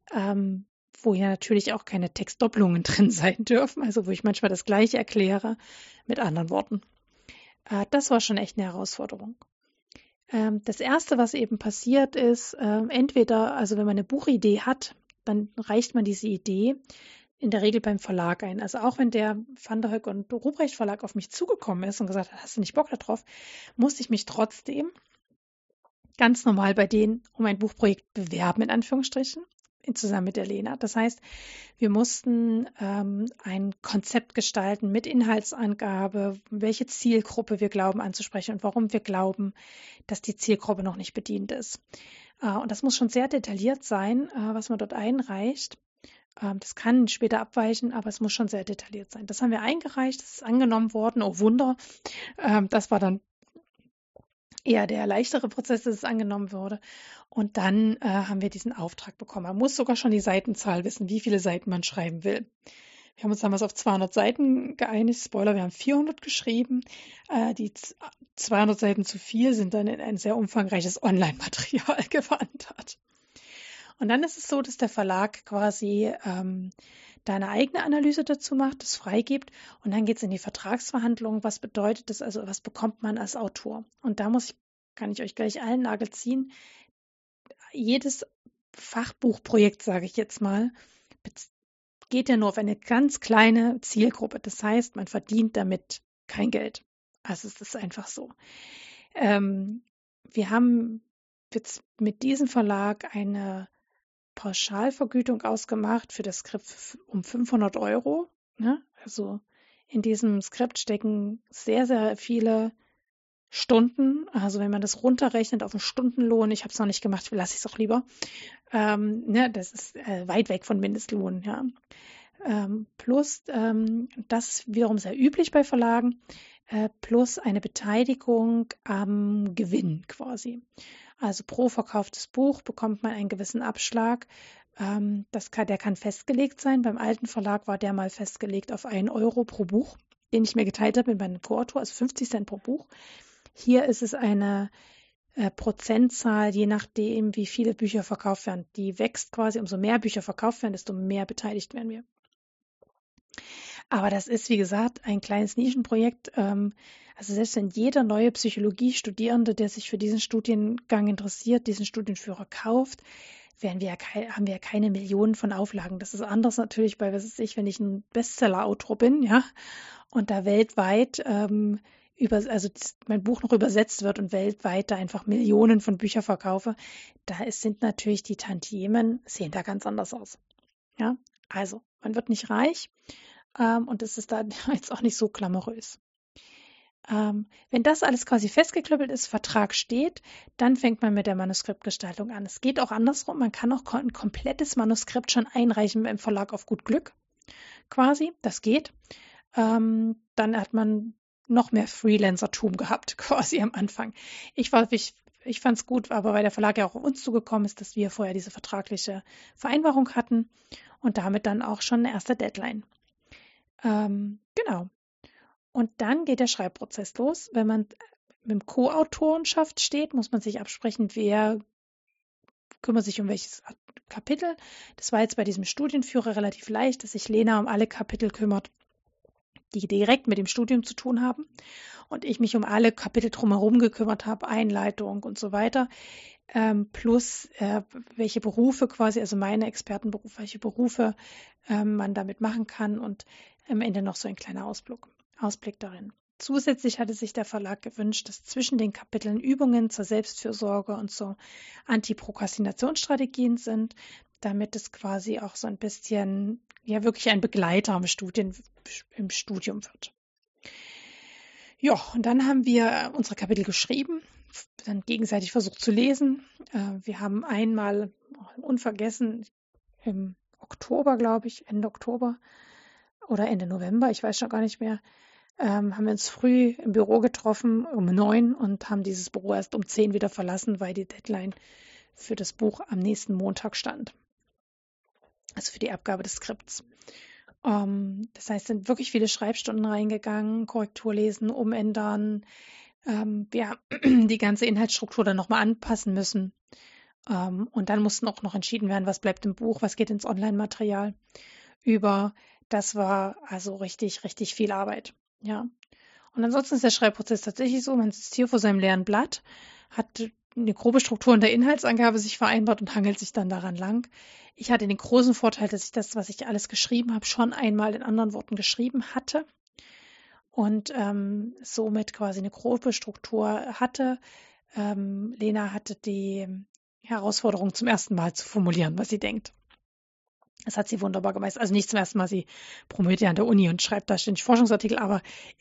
Speaker 1: wo ja natürlich auch keine Textdoppelungen drin sein dürfen, also wo ich manchmal das Gleiche erkläre mit anderen Worten. Das war schon echt eine Herausforderung. Das Erste, was eben passiert ist, entweder, also wenn man eine Buchidee hat, dann reicht man diese Idee in der Regel beim Verlag ein. Also auch wenn der Van der Höck und Ruprecht Verlag auf mich zugekommen ist und gesagt hat, hast du nicht Bock darauf, musste ich mich trotzdem ganz normal bei denen um ein Buchprojekt bewerben, in Anführungsstrichen, zusammen mit der Lena. Das heißt, wir mussten ein Konzept gestalten mit Inhaltsangabe, welche Zielgruppe wir glauben anzusprechen und warum wir glauben, dass die Zielgruppe noch nicht bedient ist. Und das muss schon sehr detailliert sein, was man dort einreicht. Das kann später abweichen, aber es muss schon sehr detailliert sein. Das haben wir eingereicht, das ist angenommen worden. Oh Wunder, das war dann eher der leichtere Prozess, dass es angenommen wurde. Und dann haben wir diesen Auftrag bekommen. Man muss sogar schon die Seitenzahl wissen, wie viele Seiten man schreiben will. Wir haben uns damals auf 200 Seiten geeinigt. Spoiler, wir haben 400 geschrieben. Die 200 Seiten zu viel sind dann in ein sehr umfangreiches Online-Material gewandert. Und dann ist es so, dass der Verlag quasi da eine eigene Analyse dazu macht, das freigibt und dann geht es in die Vertragsverhandlungen. Was bedeutet das also, was bekommt man als Autor? Und da kann ich euch gleich allen Nagel ziehen. Jedes Fachbuchprojekt, sage ich jetzt mal, geht ja nur auf eine ganz kleine Zielgruppe. Das heißt, man verdient damit kein Geld. Also es ist einfach so. Wir haben jetzt mit diesem Verlag eine Pauschalvergütung ausgemacht für das Skript um 500 Euro. Ne? Also in diesem Skript stecken sehr, sehr viele Stunden. Also wenn man das runterrechnet auf einen Stundenlohn, ich habe es noch nicht gemacht, lasse ich es auch lieber. Ne, das ist weit weg von Mindestlohn. Ja. Plus, das ist wiederum sehr üblich bei Verlagen, plus eine Beteiligung am Gewinn quasi. Also pro verkauftes Buch bekommt man einen gewissen Abschlag. Der kann festgelegt sein. Beim alten Verlag war der mal festgelegt auf 1 Euro pro Buch, den ich mir geteilt habe mit meinem Co-Autor, also 50 Cent pro Buch. Hier ist es eine Prozentzahl, je nachdem, wie viele Bücher verkauft werden. Die wächst quasi, umso mehr Bücher verkauft werden, desto mehr beteiligt werden wir. Aber das ist, wie gesagt, ein kleines Nischenprojekt. Also selbst wenn jeder neue Psychologiestudierende, der sich für diesen Studiengang interessiert, diesen Studienführer kauft, haben wir ja keine Millionen von Auflagen. Das ist anders natürlich bei, was weiß ich, wenn ich ein Bestseller-Autor bin, ja, und da weltweit mein Buch noch übersetzt wird und weltweit da einfach Millionen von Büchern verkaufe, sind natürlich die Tantiemen, sehen da ganz anders aus. Ja, also man wird nicht reich, und es ist da jetzt auch nicht so glamourös. Wenn das alles quasi festgeklöppelt ist, Vertrag steht, dann fängt man mit der Manuskriptgestaltung an. Es geht auch andersrum. Man kann auch ein komplettes Manuskript schon einreichen im Verlag auf gut Glück, quasi. Das geht. Dann hat man noch mehr Freelancertum gehabt, quasi am Anfang. Ich fand es gut, aber weil der Verlag ja auch auf uns zugekommen ist, dass wir vorher diese vertragliche Vereinbarung hatten und damit dann auch schon eine erste Deadline. Genau. Und dann geht der Schreibprozess los. Wenn man mit dem Co-Autorenschaft steht, muss man sich absprechen, wer kümmert sich um welches Kapitel. Das war jetzt bei diesem Studienführer relativ leicht, dass sich Lena um alle Kapitel kümmert, die direkt mit dem Studium zu tun haben. Und ich mich um alle Kapitel drumherum gekümmert habe, Einleitung und so weiter. Plus welche Berufe quasi, also meine Expertenberufe, welche Berufe man damit machen kann und am Ende noch so ein kleiner Ausblick darin. Zusätzlich hatte sich der Verlag gewünscht, dass zwischen den Kapiteln Übungen zur Selbstfürsorge und zur Antiprokrastinationsstrategien sind, damit es quasi auch so ein bisschen, ja, wirklich ein Begleiter im Studium wird. Ja, und dann haben wir unsere Kapitel geschrieben, dann gegenseitig versucht zu lesen. Wir haben einmal unvergessen im Oktober, glaube ich, Ende Oktober oder Ende November, ich weiß schon gar nicht mehr, haben wir uns früh im Büro getroffen um 9 und haben dieses Büro erst um 10 wieder verlassen, weil die Deadline für das Buch am nächsten Montag stand. Also für die Abgabe des Skripts. Das heißt, sind wirklich viele Schreibstunden reingegangen, Korrekturlesen, umändern. Wir haben die ganze Inhaltsstruktur dann nochmal anpassen müssen. Und dann mussten auch noch entschieden werden, was bleibt im Buch, was geht ins Online-Material über. Das war also richtig, richtig viel Arbeit. Ja. Und ansonsten ist der Schreibprozess tatsächlich so, man sitzt hier vor seinem leeren Blatt, hat eine grobe Struktur in der Inhaltsangabe sich vereinbart und hangelt sich dann daran lang. Ich hatte den großen Vorteil, dass ich das, was ich alles geschrieben habe, schon einmal in anderen Worten geschrieben hatte und somit quasi eine grobe Struktur hatte. Lena hatte die Herausforderung, zum ersten Mal zu formulieren, was sie denkt. Das hat sie wunderbar gemeistert. Also nicht zum ersten Mal, sie promoviert ja an der Uni und schreibt da ständig Forschungsartikel, aber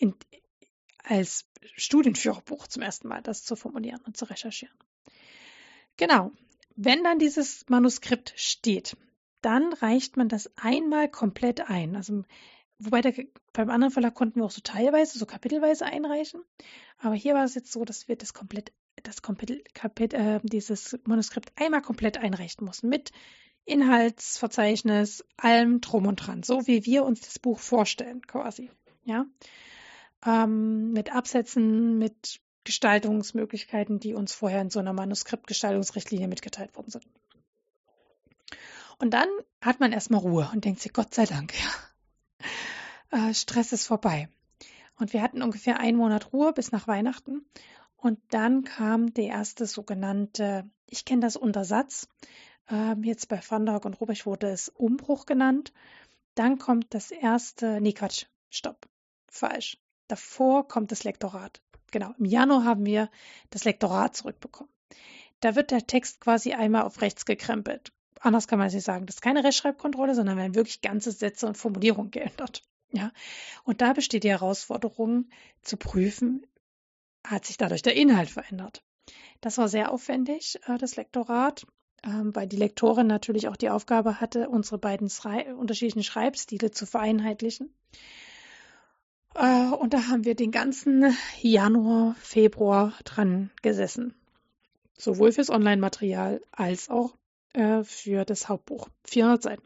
Speaker 1: als Studienführerbuch zum ersten Mal das zu formulieren und zu recherchieren. Genau. Wenn dann dieses Manuskript steht, dann reicht man das einmal komplett ein. Also, wobei beim anderen Verlag konnten wir auch so teilweise, so kapitelweise einreichen. Aber hier war es jetzt so, dass wir das komplett dieses Manuskript einmal komplett einreichen mussten mit Inhaltsverzeichnis, allem drum und dran, so wie wir uns das Buch vorstellen, quasi. Ja, mit Absätzen, mit Gestaltungsmöglichkeiten, die uns vorher in so einer Manuskriptgestaltungsrichtlinie mitgeteilt worden sind. Und dann hat man erstmal Ruhe und denkt sich, Gott sei Dank, ja. Stress ist vorbei. Und wir hatten ungefähr 1 Monat Ruhe bis nach Weihnachten. Und dann kam der erste sogenannte, ich kenne das unter Satz, jetzt bei Van der Hoek und Rubich wurde es Umbruch genannt. Dann kommt das erste, nee Quatsch, stopp, falsch. Davor kommt das Lektorat. Genau, im Januar haben wir das Lektorat zurückbekommen. Da wird der Text quasi einmal auf rechts gekrempelt. Anders kann man es nicht sagen. Das ist keine Rechtschreibkontrolle, sondern werden wirklich ganze Sätze und Formulierungen geändert. Ja, und da besteht die Herausforderung zu prüfen, hat sich dadurch der Inhalt verändert. Das war sehr aufwendig, das Lektorat, weil die Lektorin natürlich auch die Aufgabe hatte, unsere beiden unterschiedlichen Schreibstile zu vereinheitlichen. Und da haben wir den ganzen Januar, Februar dran gesessen. Sowohl fürs Online-Material als auch für das Hauptbuch. 400 Seiten.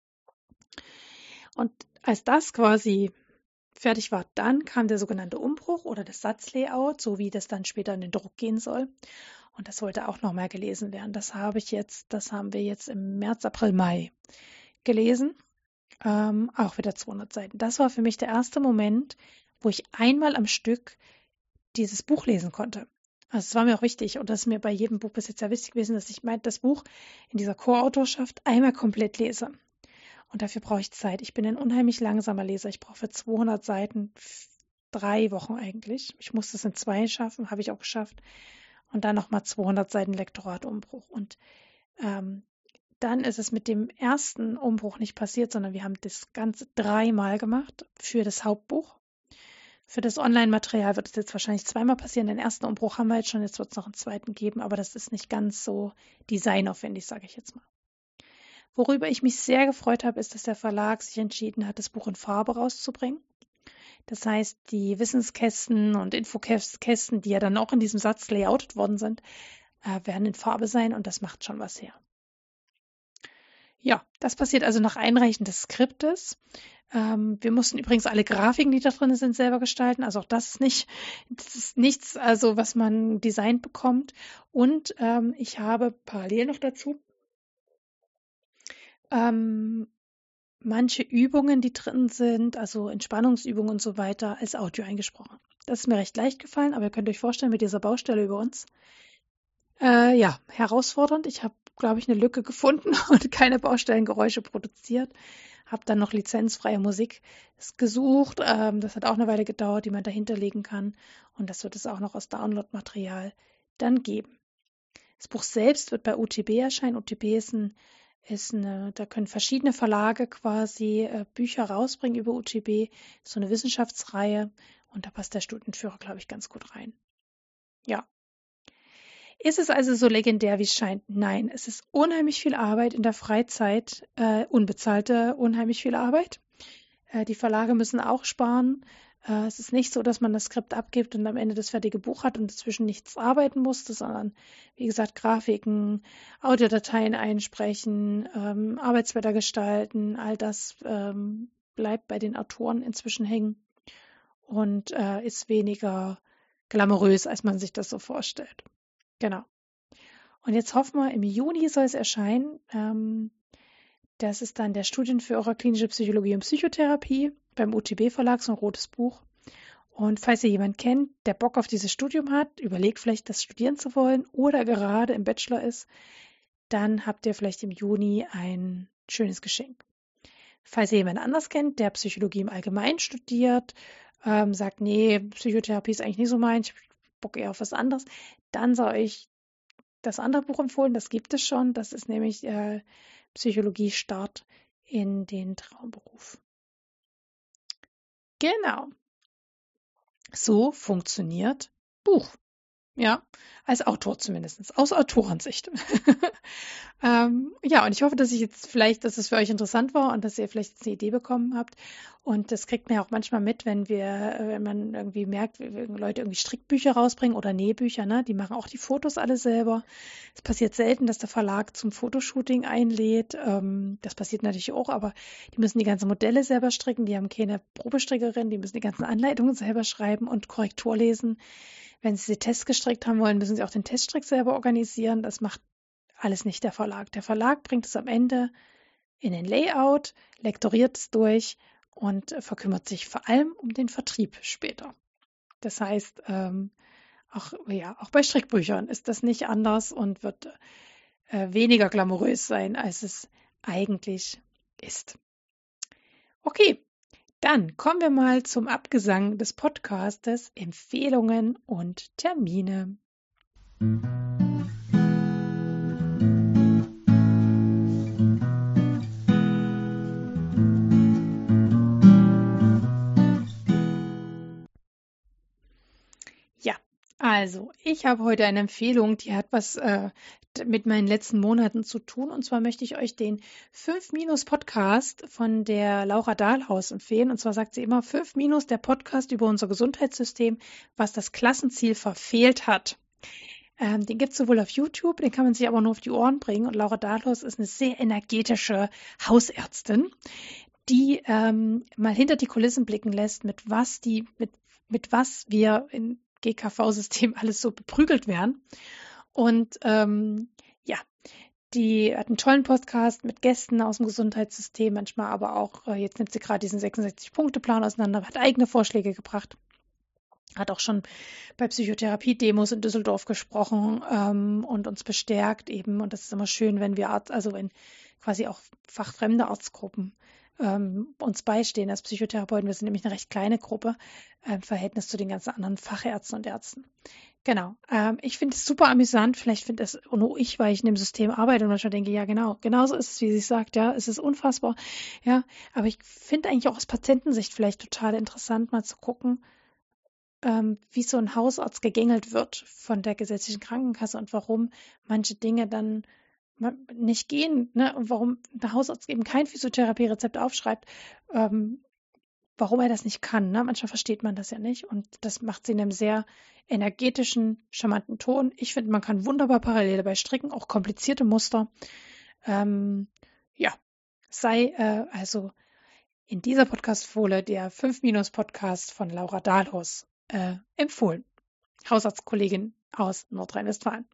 Speaker 1: Und als das quasi fertig war, dann kam der sogenannte Umbruch oder das Satzlayout, so wie das dann später in den Druck gehen soll. Und das sollte auch nochmal gelesen werden. Das haben wir jetzt im März, April, Mai gelesen. Auch wieder 200 Seiten. Das war für mich der erste Moment, wo ich einmal am Stück dieses Buch lesen konnte. Also es war mir auch wichtig und das ist mir bei jedem Buch bis jetzt sehr wichtig gewesen, dass ich das Buch in dieser Co-Autorschaft einmal komplett lese. Und dafür brauche ich Zeit. Ich bin ein unheimlich langsamer Leser. Ich brauche für 200 Seiten 3 Wochen eigentlich. Ich musste es in 2 schaffen, habe ich auch geschafft. Und dann nochmal 200 Seiten Lektorat Umbruch. Und dann ist es mit dem ersten Umbruch nicht passiert, sondern wir haben das Ganze 3-mal gemacht für das Hauptbuch. Für das Online-Material wird es jetzt wahrscheinlich 2-mal passieren. Den ersten Umbruch haben wir jetzt schon, jetzt wird es noch einen zweiten geben, aber das ist nicht ganz so designaufwendig, sage ich jetzt mal. Worüber ich mich sehr gefreut habe, ist, dass der Verlag sich entschieden hat, das Buch in Farbe rauszubringen. Das heißt, die Wissenskästen und Infokästen, die ja dann auch in diesem Satz layoutet worden sind, werden in Farbe sein und das macht schon was her. Ja, das passiert also nach Einreichen des Skriptes. Wir mussten übrigens alle Grafiken, die da drin sind, selber gestalten. Also auch das ist nichts, also was man designt bekommt. Und ich habe parallel noch dazu manche Übungen, die drin sind, also Entspannungsübungen und so weiter, als Audio eingesprochen. Das ist mir recht leicht gefallen, aber ihr könnt euch vorstellen, mit dieser Baustelle über uns, ja, herausfordernd. Ich habe, glaube ich, eine Lücke gefunden und keine Baustellengeräusche produziert. Habe dann noch lizenzfreie Musik gesucht. Das hat auch eine Weile gedauert, die man dahinter legen kann. Und das wird es auch noch aus Downloadmaterial dann geben. Das Buch selbst wird bei UTB erscheinen. UTB da können verschiedene Verlage quasi Bücher rausbringen über UTB. So eine Wissenschaftsreihe. Und da passt der Studienführer, glaube ich, ganz gut rein. Ja. Ist es also so legendär, wie es scheint? Nein, es ist unheimlich viel Arbeit in der Freizeit, unbezahlte, unheimlich viel Arbeit. Die Verlage müssen auch sparen. Es ist nicht so, dass man das Skript abgibt und am Ende das fertige Buch hat und dazwischen nichts arbeiten musste, sondern, wie gesagt, Grafiken, Audiodateien einsprechen, Arbeitsblätter gestalten, all das bleibt bei den Autoren inzwischen hängen und ist weniger glamourös, als man sich das so vorstellt. Genau. Und jetzt hoffen wir, im Juni soll es erscheinen. Das ist dann der Studienführer Klinische Psychologie und Psychotherapie beim UTB-Verlag, so ein rotes Buch. Und falls ihr jemanden kennt, der Bock auf dieses Studium hat, überlegt vielleicht, das studieren zu wollen oder gerade im Bachelor ist, dann habt ihr vielleicht im Juni ein schönes Geschenk. Falls ihr jemanden anders kennt, der Psychologie im Allgemeinen studiert, sagt, nee, Psychotherapie ist eigentlich nicht so meins, ich Bock eher auf was anderes, dann sei euch das andere Buch empfohlen, das gibt es schon. Das ist nämlich Psychologie Start in den Traumberuf. Genau. So funktioniert Buch. Ja, als Autor zumindest, aus Autorensicht. Ja, und ich hoffe, dass es für euch interessant war und dass ihr vielleicht eine Idee bekommen habt. Und das kriegt man ja auch manchmal mit, wenn man irgendwie merkt, wenn Leute irgendwie Strickbücher rausbringen oder Nähbücher, ne? Die machen auch die Fotos alle selber. Es passiert selten, dass der Verlag zum Fotoshooting einlädt. Das passiert natürlich auch, aber die müssen die ganzen Modelle selber stricken. Die haben keine Probestrickerin, die müssen die ganzen Anleitungen selber schreiben und Korrektur lesen. Wenn sie Tests gestrickt haben wollen, müssen sie auch den Teststrick selber organisieren. Das macht alles nicht der Verlag. Der Verlag bringt es am Ende in den Layout, lektoriert es durch und verkümmert sich vor allem um den Vertrieb später. Das heißt, auch bei Strickbüchern ist das nicht anders und wird weniger glamourös sein, als es eigentlich ist. Okay, dann kommen wir mal zum Abgesang des Podcastes, Empfehlungen und Termine. Ja, also ich habe heute eine Empfehlung, die hat was mit meinen letzten Monaten zu tun. Und zwar möchte ich euch den 5-Podcast von der Laura Dahlhaus empfehlen. Und zwar sagt sie immer 5-, der Podcast über unser Gesundheitssystem, was das Klassenziel verfehlt hat. Den gibt es sowohl auf YouTube, den kann man sich aber nur auf die Ohren bringen. Und Laura Dahlhaus ist eine sehr energetische Hausärztin, die mal hinter die Kulissen blicken lässt, mit was wir im GKV-System alles so beprügelt werden. Und die hat einen tollen Podcast mit Gästen aus dem Gesundheitssystem, manchmal aber auch, jetzt nimmt sie gerade diesen 66-Punkte-Plan auseinander, hat eigene Vorschläge gebracht. Hat auch schon bei Psychotherapie-Demos in Düsseldorf gesprochen und uns bestärkt eben. Und das ist immer schön, wenn wenn quasi auch fachfremde Arztgruppen uns beistehen als Psychotherapeuten. Wir sind nämlich eine recht kleine Gruppe im Verhältnis zu den ganzen anderen Fachärzten und Ärzten. Genau. Ich finde es super amüsant. Vielleicht finde es nur ich, weil ich in dem System arbeite und manchmal denke, ja genau, genauso ist es, wie sie sagt, ja, es ist unfassbar. Ja, aber ich finde eigentlich auch aus Patientensicht vielleicht total interessant, mal zu gucken, wie so ein Hausarzt gegängelt wird von der gesetzlichen Krankenkasse und warum manche Dinge dann nicht gehen, ne? Und warum der Hausarzt eben kein Physiotherapie-Rezept aufschreibt, warum er das nicht kann. Ne? Manchmal versteht man das ja nicht und das macht sie in einem sehr energetischen, charmanten Ton. Ich finde, man kann wunderbar parallel dabei stricken, auch komplizierte Muster. Ja, sei also in dieser Podcast-Folie der 5-Podcast von Laura Dahlhaus empfohlen. Hausarztkollegin aus Nordrhein-Westfalen.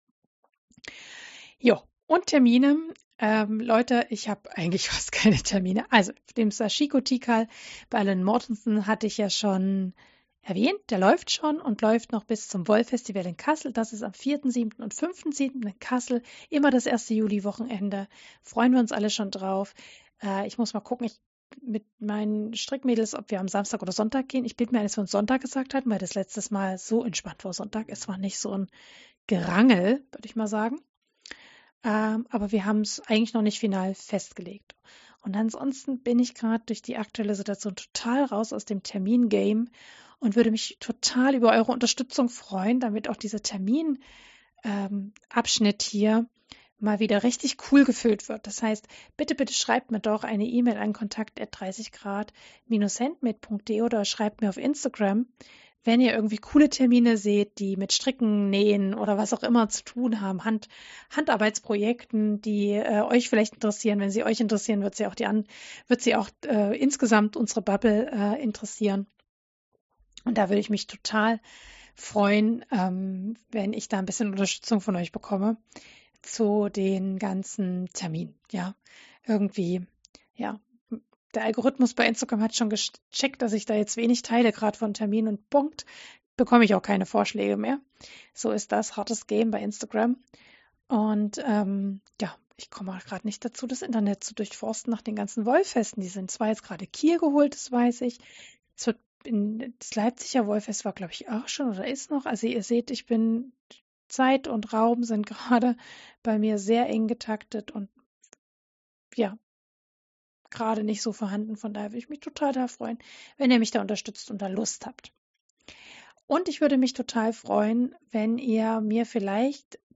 Speaker 1: Jo, und Termine. Leute, ich habe eigentlich fast keine Termine. Also, dem Sashiko Tikal bei Alan Mortensen hatte ich ja schon erwähnt. Der läuft schon und läuft noch bis zum Wollfestival in Kassel. Das ist am 4., 7. und 5.7. in Kassel. Immer das erste Juli-Wochenende. Freuen wir uns alle schon drauf. Ich muss mal gucken, mit meinen Strickmädels, ob wir am Samstag oder Sonntag gehen. Ich bin mir ein, dass wir uns Sonntag gesagt hatten, weil das letztes Mal so entspannt war Sonntag. Es war nicht so ein Gerangel, würde ich mal sagen. Aber wir haben es eigentlich noch nicht final festgelegt. Und ansonsten bin ich gerade durch die aktuelle Situation total raus aus dem Termin-Game und würde mich total über eure Unterstützung freuen, damit auch dieser Termin-Abschnitt hier mal wieder richtig cool gefüllt wird. Das heißt, bitte, bitte schreibt mir doch eine E-Mail an kontakt@30grad-handmade.de oder schreibt mir auf Instagram, wenn ihr irgendwie coole Termine seht, die mit Stricken, Nähen oder was auch immer zu tun haben, Handarbeitsprojekten, die euch vielleicht interessieren. Wenn sie euch interessieren, wird sie auch insgesamt unsere Bubble interessieren. Und da würde ich mich total freuen, wenn ich da ein bisschen Unterstützung von euch bekomme zu den ganzen Terminen. Ja, irgendwie, ja. Der Algorithmus bei Instagram hat schon gecheckt, dass ich da jetzt wenig teile, gerade von Terminen und Punkt, bekomme ich auch keine Vorschläge mehr. So ist das, hartes Game bei Instagram. Und ich komme auch gerade nicht dazu, das Internet zu durchforsten nach den ganzen Wollfesten. Die sind zwar jetzt gerade Kiel geholt, das weiß ich. Das Leipziger Wollfest war, glaube ich, auch schon oder ist noch. Also ihr seht, Zeit und Raum sind gerade bei mir sehr eng getaktet und ja, gerade nicht so vorhanden. Von daher würde ich mich total da freuen, wenn ihr mich da unterstützt und da Lust habt. Und ich würde mich total freuen, wenn ihr mir vielleicht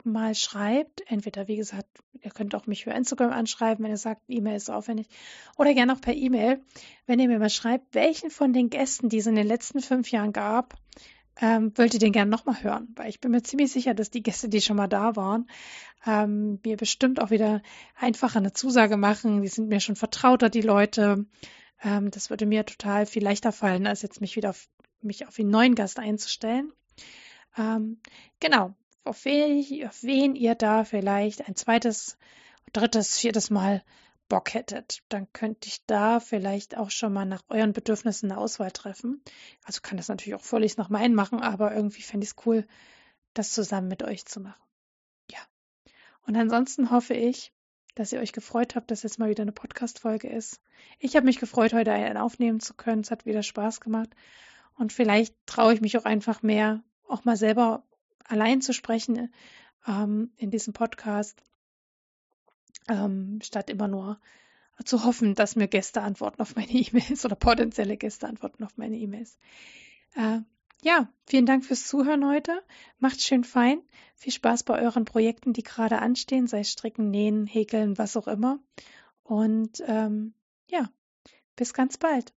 Speaker 1: mal schreibt, entweder wie gesagt, ihr könnt auch mich über Instagram anschreiben, wenn ihr sagt, E-Mail ist so aufwendig, oder gerne auch per E-Mail, wenn ihr mir mal schreibt, welchen von den Gästen, die es in den letzten 5 Jahren gab, wollt ihr den gerne nochmal hören, weil ich bin mir ziemlich sicher, dass die Gäste, die schon mal da waren, mir bestimmt auch wieder einfacher eine Zusage machen. Die sind mir schon vertrauter, die Leute. Das würde mir total viel leichter fallen, als jetzt mich auf einen neuen Gast einzustellen. Genau, auf wen ihr da vielleicht ein zweites, drittes, viertes Mal Bock hättet, dann könnte ich da vielleicht auch schon mal nach euren Bedürfnissen eine Auswahl treffen. Also kann das natürlich auch völlig nach meinen machen, aber irgendwie fände ich es cool, das zusammen mit euch zu machen. Ja. Und ansonsten hoffe ich, dass ihr euch gefreut habt, dass jetzt mal wieder eine Podcast-Folge ist. Ich habe mich gefreut, heute einen aufnehmen zu können. Es hat wieder Spaß gemacht. Und vielleicht traue ich mich auch einfach mehr, auch mal selber allein zu sprechen in diesem Podcast, statt immer nur zu hoffen, dass mir Gäste antworten auf meine E-Mails oder potenzielle Gäste antworten auf meine E-Mails. Ja, vielen Dank fürs Zuhören heute. Macht schön fein. Viel Spaß bei euren Projekten, die gerade anstehen, sei es Stricken, Nähen, Häkeln, was auch immer. Und ja, bis ganz bald.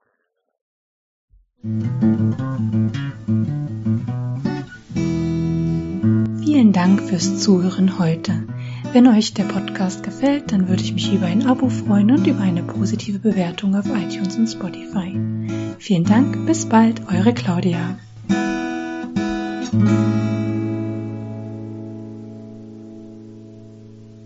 Speaker 1: Vielen Dank fürs Zuhören heute. Wenn euch der Podcast gefällt, dann würde ich mich über ein Abo freuen und über eine positive Bewertung auf iTunes und Spotify. Vielen Dank, bis bald, eure Claudia.